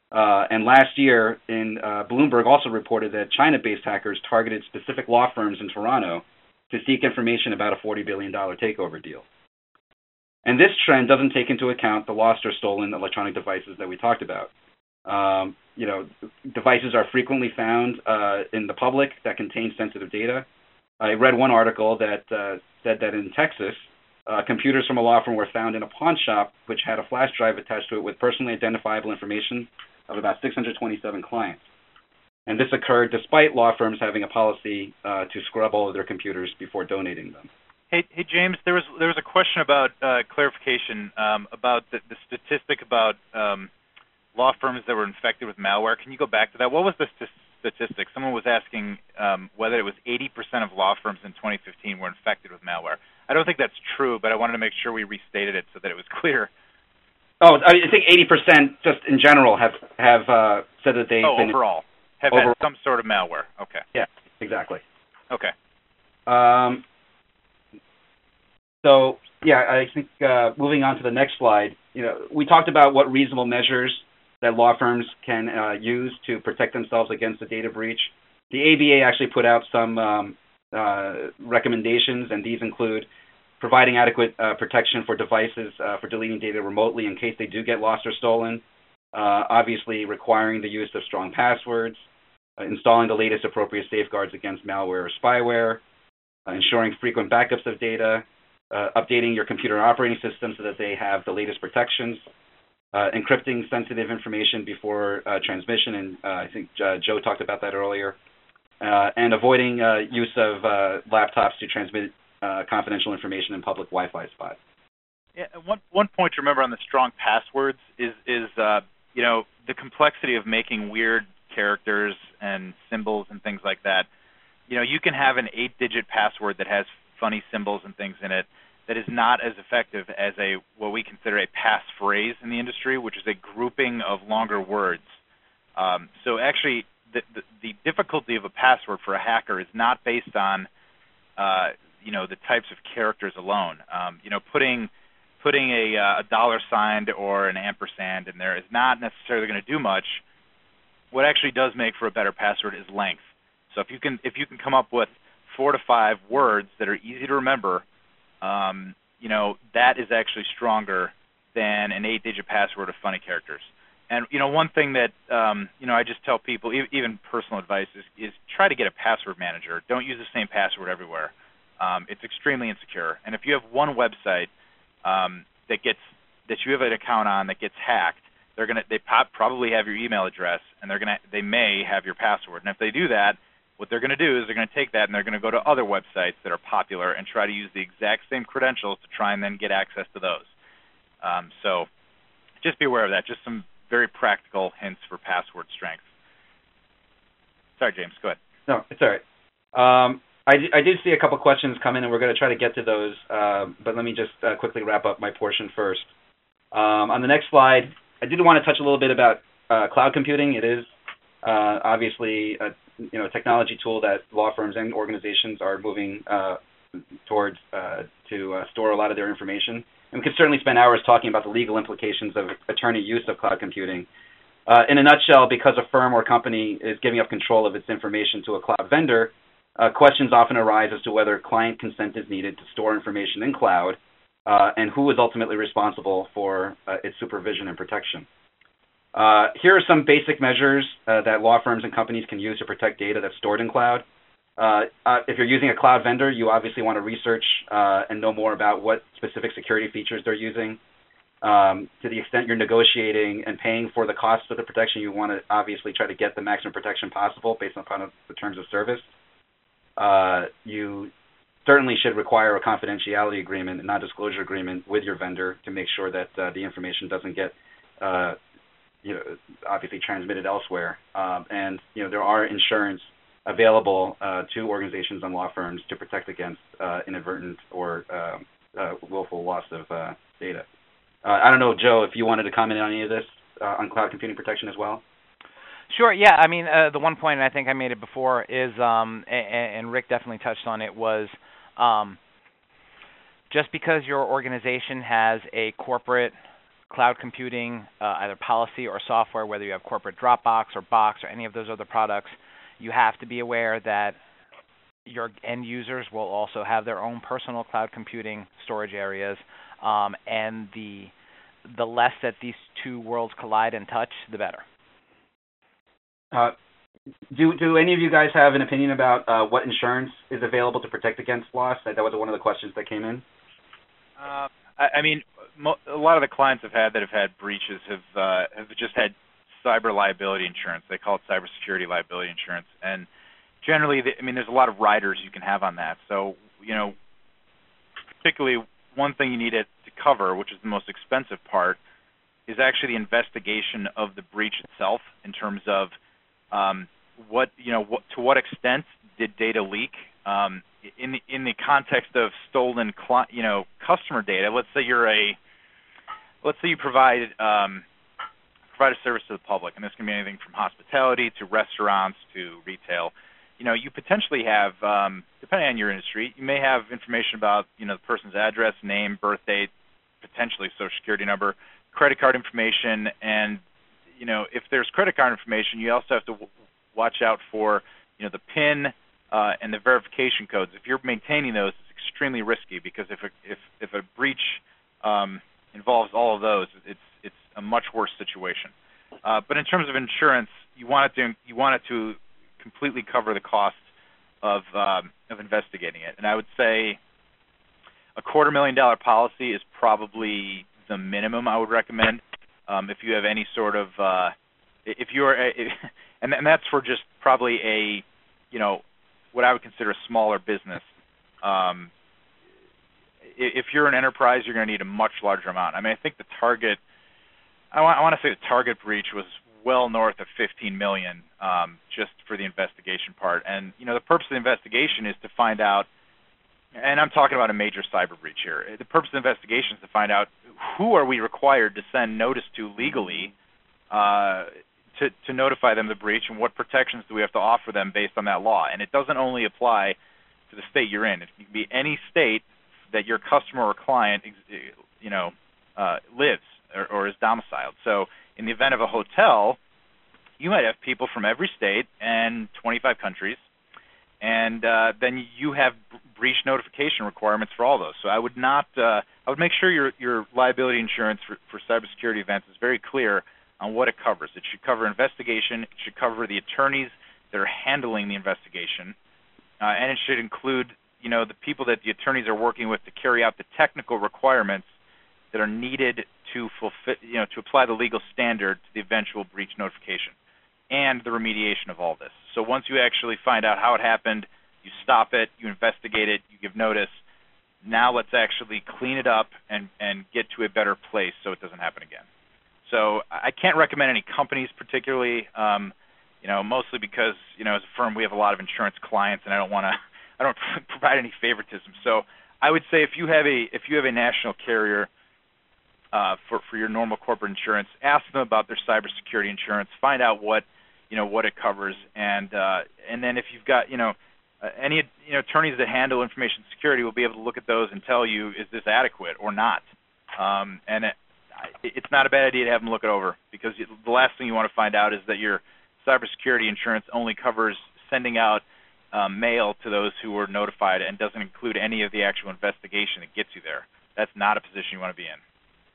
Uh, and last year, in uh, Bloomberg also reported that China-based hackers targeted specific law firms in Toronto to seek information about a forty billion dollars takeover deal. And this trend doesn't take into account the lost or stolen electronic devices that we talked about. Um, you know, devices are frequently found uh, in the public that contain sensitive data. I read one article that uh, said that in Texas, uh, computers from a law firm were found in a pawn shop which had a flash drive attached to it with personally identifiable information of about six hundred twenty-seven clients. And this occurred despite law firms having a policy uh, to scrub all of their computers before donating them. Hey, hey, James. There was there was a question about uh, clarification um, about the, the statistic about um, law firms that were infected with malware. Can you go back to that? What was the st- statistic? Someone was asking um, whether it was eighty percent of law firms in twenty fifteen were infected with malware. I don't think that's true, but I wanted to make sure we restated it so that it was clear. Oh, I think eighty percent just in general have have uh, said that they've oh, been overall have overall. had some sort of malware. Okay. Yeah, exactly. Okay. Um, so yeah, I think uh, moving on to the next slide. You know, we talked about what reasonable measures that law firms can uh, use to protect themselves against a data breach. The A B A actually put out some um, uh, recommendations, and these include providing adequate uh, protection for devices uh, for deleting data remotely in case they do get lost or stolen, uh, obviously requiring the use of strong passwords, uh, installing the latest appropriate safeguards against malware or spyware, uh, ensuring frequent backups of data, uh, updating your computer operating system so that they have the latest protections, uh, encrypting sensitive information before uh, transmission, and uh, I think uh, Joe talked about that earlier, uh, and avoiding uh, use of uh, laptops to transmit Uh, confidential information in public Wi-Fi spots. Yeah, one one point to remember on the strong passwords is is uh, you know the complexity of making weird characters and symbols and things like that. You know, you can have an eight-digit password that has funny symbols and things in it that is not as effective as a what we consider a passphrase in the industry, which is a grouping of longer words. Um, so actually, the, the the difficulty of a password for a hacker is not based on uh, you know, the types of characters alone. Um, you know, putting putting a, uh, a dollar sign or an ampersand in there is not necessarily going to do much. What actually does make for a better password is length. So if you can if you can come up with four to five words that are easy to remember, um, you know, that is actually stronger than an eight-digit password of funny characters. And you know, one thing that um, you know I just tell people, even personal advice, is, is try to get a password manager. Don't use the same password everywhere. Um, it's extremely insecure. And if you have one website um, that gets that you have an account on that gets hacked, they're gonna they pop, probably have your email address, and they're gonna they may have your password. And if they do that, what they're gonna do is they're gonna take that and they're gonna go to other websites that are popular and try to use the exact same credentials to try and then get access to those. Um, so just be aware of that. Just some very practical hints for password strength. Sorry, James. Go ahead. No, it's all right. Um, I, I did see a couple questions come in, and we're going to try to get to those, uh, but let me just uh, quickly wrap up my portion first. Um, on the next slide, I did want to touch a little bit about uh, cloud computing. It is uh, obviously a you know, technology tool that law firms and organizations are moving uh, towards uh, to uh, store a lot of their information. And we could certainly spend hours talking about the legal implications of attorney use of cloud computing. Uh, in a nutshell, because a firm or company is giving up control of its information to a cloud vendor, Uh, questions often arise as to whether client consent is needed to store information in cloud uh, and who is ultimately responsible for uh, its supervision and protection. Uh, here are some basic measures uh, that law firms and companies can use to protect data that's stored in cloud. Uh, uh, if you're using a cloud vendor, you obviously want to research uh, and know more about what specific security features they're using. Um, to the extent you're negotiating and paying for the cost of the protection, you want to obviously try to get the maximum protection possible based upon the terms of service. Uh, you certainly should require a confidentiality agreement, a non-disclosure agreement with your vendor to make sure that uh, the information doesn't get, uh, you know, obviously transmitted elsewhere. Um, and you know, there are insurance available uh, to organizations and law firms to protect against uh, inadvertent or uh, uh, willful loss of uh, data. Uh, I don't know, Joe, if you wanted to comment on any of this uh, on cloud computing protection as well. Sure. Yeah. I mean, uh, the one point, and I think I made it before, is, um, and, and Rick definitely touched on it, was um, just because your organization has a corporate cloud computing, uh, either policy or software, whether you have corporate Dropbox or Box or any of those other products, you have to be aware that your end users will also have their own personal cloud computing storage areas, um, and the the less that these two worlds collide and touch, the better. Uh, do do any of you guys have an opinion about uh, what insurance is available to protect against loss? That was one of the questions that came in. Uh, I, I mean, mo- a lot of the clients I've had that have had breaches have uh, have just had cyber liability insurance. They call it cybersecurity liability insurance, and generally, the, I mean, there's a lot of riders you can have on that. So, you know, particularly one thing you need it to cover, which is the most expensive part, is actually the investigation of the breach itself in terms of um, what, you know, what, to what extent did data leak? Um, in the in the context of stolen, cli- you know, customer data. Let's say you're a, let's say you provide um, provide a service to the public, and this can be anything from hospitality to restaurants to retail. You know, you potentially have, um, depending on your industry, you may have information about, you know, the person's address, name, birth date, potentially social security number, credit card information, and, you know, if there's credit card information, you also have to w- watch out for, you know, the PIN uh, and the verification codes. If you're maintaining those, it's extremely risky because if a, if if a breach um, involves all of those, it's it's a much worse situation. Uh, but in terms of insurance, you want it to you want it to completely cover the cost of um, of investigating it, and I would say a quarter million dollar policy is probably the minimum I would recommend. Um, if you have any sort of, uh, if you're, a, and, and that's for just probably a, you know, what I would consider a smaller business. Um, if you're an enterprise, you're going to need a much larger amount. I mean, I think the target, I want, I want to say the target breach was well north of fifteen million dollars um, just for the investigation part. And, you know, the purpose of the investigation is to find out, and I'm talking about a major cyber breach here. The purpose of the investigation is to find out who are we required to send notice to legally uh, to, to notify them of the breach, and what protections do we have to offer them based on that law. And it doesn't only apply to the state you're in. It can be any state that your customer or client, you know, uh, lives or, or is domiciled. So in the event of a hotel, you might have people from every state and twenty-five countries, and uh, then you have breach notification requirements for all those. So I would not, uh, I would make sure your your liability insurance for, for cybersecurity events is very clear on what it covers. It should cover investigation. It should cover the attorneys that are handling the investigation, uh, and it should include, you know, the people that the attorneys are working with to carry out the technical requirements that are needed to fulfill, you know, to apply the legal standard to the eventual breach notification and the remediation of all this. So once you actually find out how it happened, you stop it, you investigate it, you give notice. Now let's actually clean it up and, and get to a better place so it doesn't happen again. So I can't recommend any companies particularly, um, you know, mostly because, you know, as a firm we have a lot of insurance clients, and I don't want to, I don't provide any favoritism. So I would say if you have a if you have a national carrier uh, for for your normal corporate insurance, ask them about their cybersecurity insurance. Find out what you know what it covers, and uh, and then if you've got you know uh, any you know attorneys that handle information security will be able to look at those and tell you, is this adequate or not. Um, and it, it's not a bad idea to have them look it over, because the last thing you want to find out is that your cybersecurity insurance only covers sending out um, mail to those who were notified and doesn't include any of the actual investigation that gets you there. That's not a position you want to be in.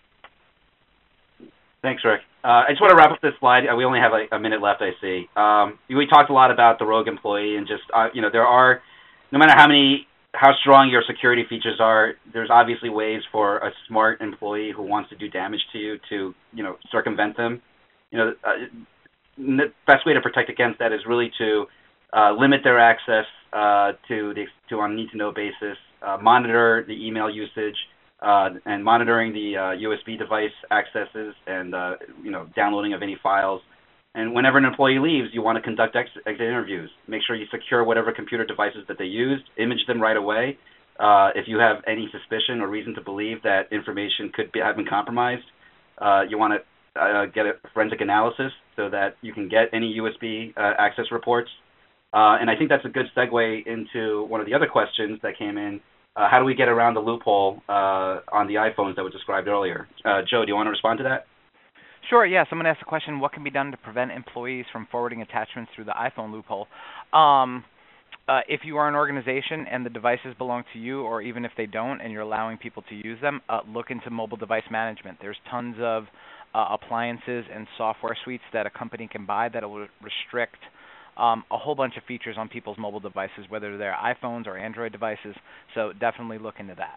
Thanks, Rick. Uh, I just want to wrap up this slide. Uh, we only have a, a minute left, I see. Um, we talked a lot about the rogue employee, and just, uh, you know, there are, no matter how many, how strong your security features are, there's obviously ways for a smart employee who wants to do damage to you to, you know, circumvent them. You know, uh, the best way to protect against that is really to uh, limit their access uh, to the to on a need-to-know basis, uh, monitor the email usage, uh, and monitoring the uh, U S B device accesses and uh, you know downloading of any files. And whenever an employee leaves, you want to conduct ex- exit interviews. Make sure you secure whatever computer devices that they used, image them right away. Uh, if you have any suspicion or reason to believe that information could be, have been compromised, uh, you want to Uh, get a forensic analysis so that you can get any U S B uh, access reports. Uh, and I think that's a good segue into one of the other questions that came in, uh, how do we get around the loophole uh, on the iPhones that were described earlier? Uh, Joe, do you want to respond to that? Sure, yeah. Someone asked the question, what can be done to prevent employees from forwarding attachments through the iPhone loophole? Um, uh, if you are an organization and the devices belong to you, or even if they don't and you're allowing people to use them, uh, look into mobile device management. There's tons of uh, appliances and software suites that a company can buy that will restrict um, a whole bunch of features on people's mobile devices, whether they're iPhones or Android devices. So definitely look into that.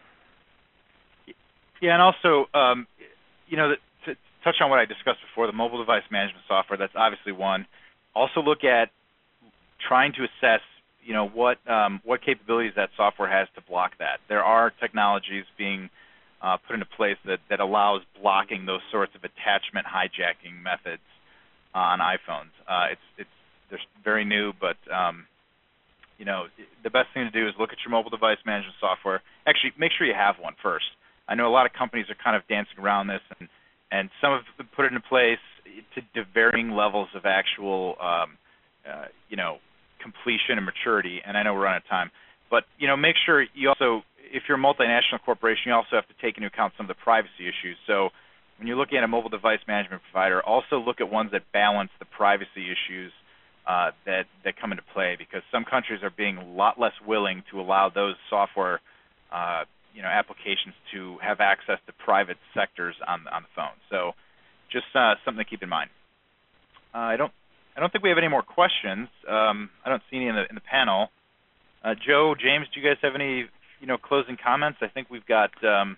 Yeah, and also, um, you know, to touch on what I discussed before, the mobile device management software, that's obviously one. Also look at trying to assess, you know, what um, what capabilities that software has to block that. There are technologies being uh, put into place that, that allows blocking those sorts of attachment hijacking methods on iPhones. Uh, it's it's they're very new, but um, you know, the best thing to do is look at your mobile device management software. Actually, make sure you have one first. I know a lot of companies are kind of dancing around this, and and some have put it in place to, to varying levels of actual, um, uh, you know, completion and maturity. And I know we're out of time, but you know, make sure you also, if you're a multinational corporation, you also have to take into account some of the privacy issues. So when you're looking at a mobile device management provider, also look at ones that balance the privacy issues uh, that that come into play, because some countries are being a lot less willing to allow those software uh, you know, applications to have access to private sectors on on the phone. So, just uh, something to keep in mind. Uh, I don't I don't think we have any more questions. Um, I don't see any in the in the panel. Uh, Joe, James, do you guys have any you know closing comments? I think we've got. Um...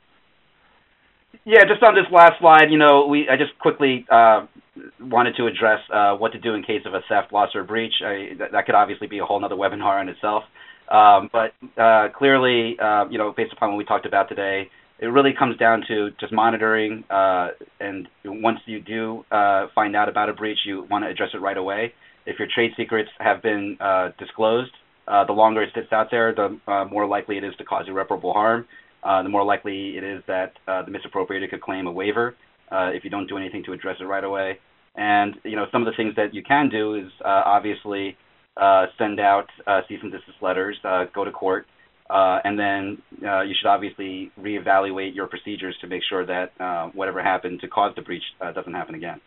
Yeah, just on this last slide, you know, we I just quickly uh, wanted to address uh, what to do in case of a theft, loss, or breach. I, that, that could obviously be a whole other webinar in itself. Um, but uh, clearly, uh, you know, based upon what we talked about today, it really comes down to just monitoring. Uh, and once you do uh, find out about a breach, you want to address it right away. If your trade secrets have been uh, disclosed, uh, the longer it sits out there, the uh, more likely it is to cause irreparable harm. Uh, the more likely it is that uh, the misappropriator could claim a waiver uh, if you don't do anything to address it right away. And you know, some of the things that you can do is uh, obviously. Uh, send out uh, cease and desist letters, uh, go to court, uh, and then uh, you should obviously reevaluate your procedures to make sure that uh, whatever happened to cause the breach uh, doesn't happen again.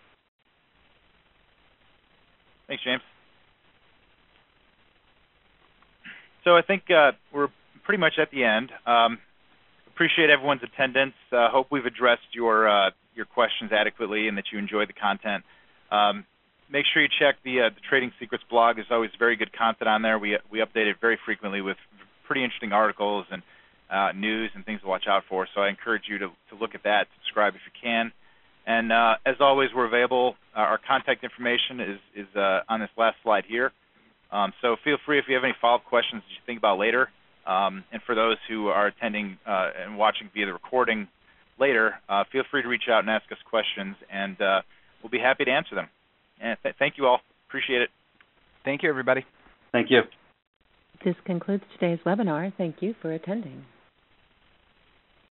Thanks, James. So I think uh, we're pretty much at the end. Um, appreciate everyone's attendance. Uh, hope we've addressed your uh, your questions adequately and that you enjoyed the content. Um, Make sure you check the uh, the Trading Secrets blog. There's always very good content on there. We we update it very frequently with pretty interesting articles and uh, news and things to watch out for. So I encourage you to, to look at that, subscribe if you can. And uh, as always, we're available. Uh, our contact information is, is uh, on this last slide here. Um, so feel free if you have any follow-up questions that you think about later. Um, and for those who are attending uh, and watching via the recording later, uh, feel free to reach out and ask us questions, and uh, we'll be happy to answer them. And th- thank you all. Appreciate it. Thank you, everybody. Thank you. This concludes today's webinar. Thank you for attending.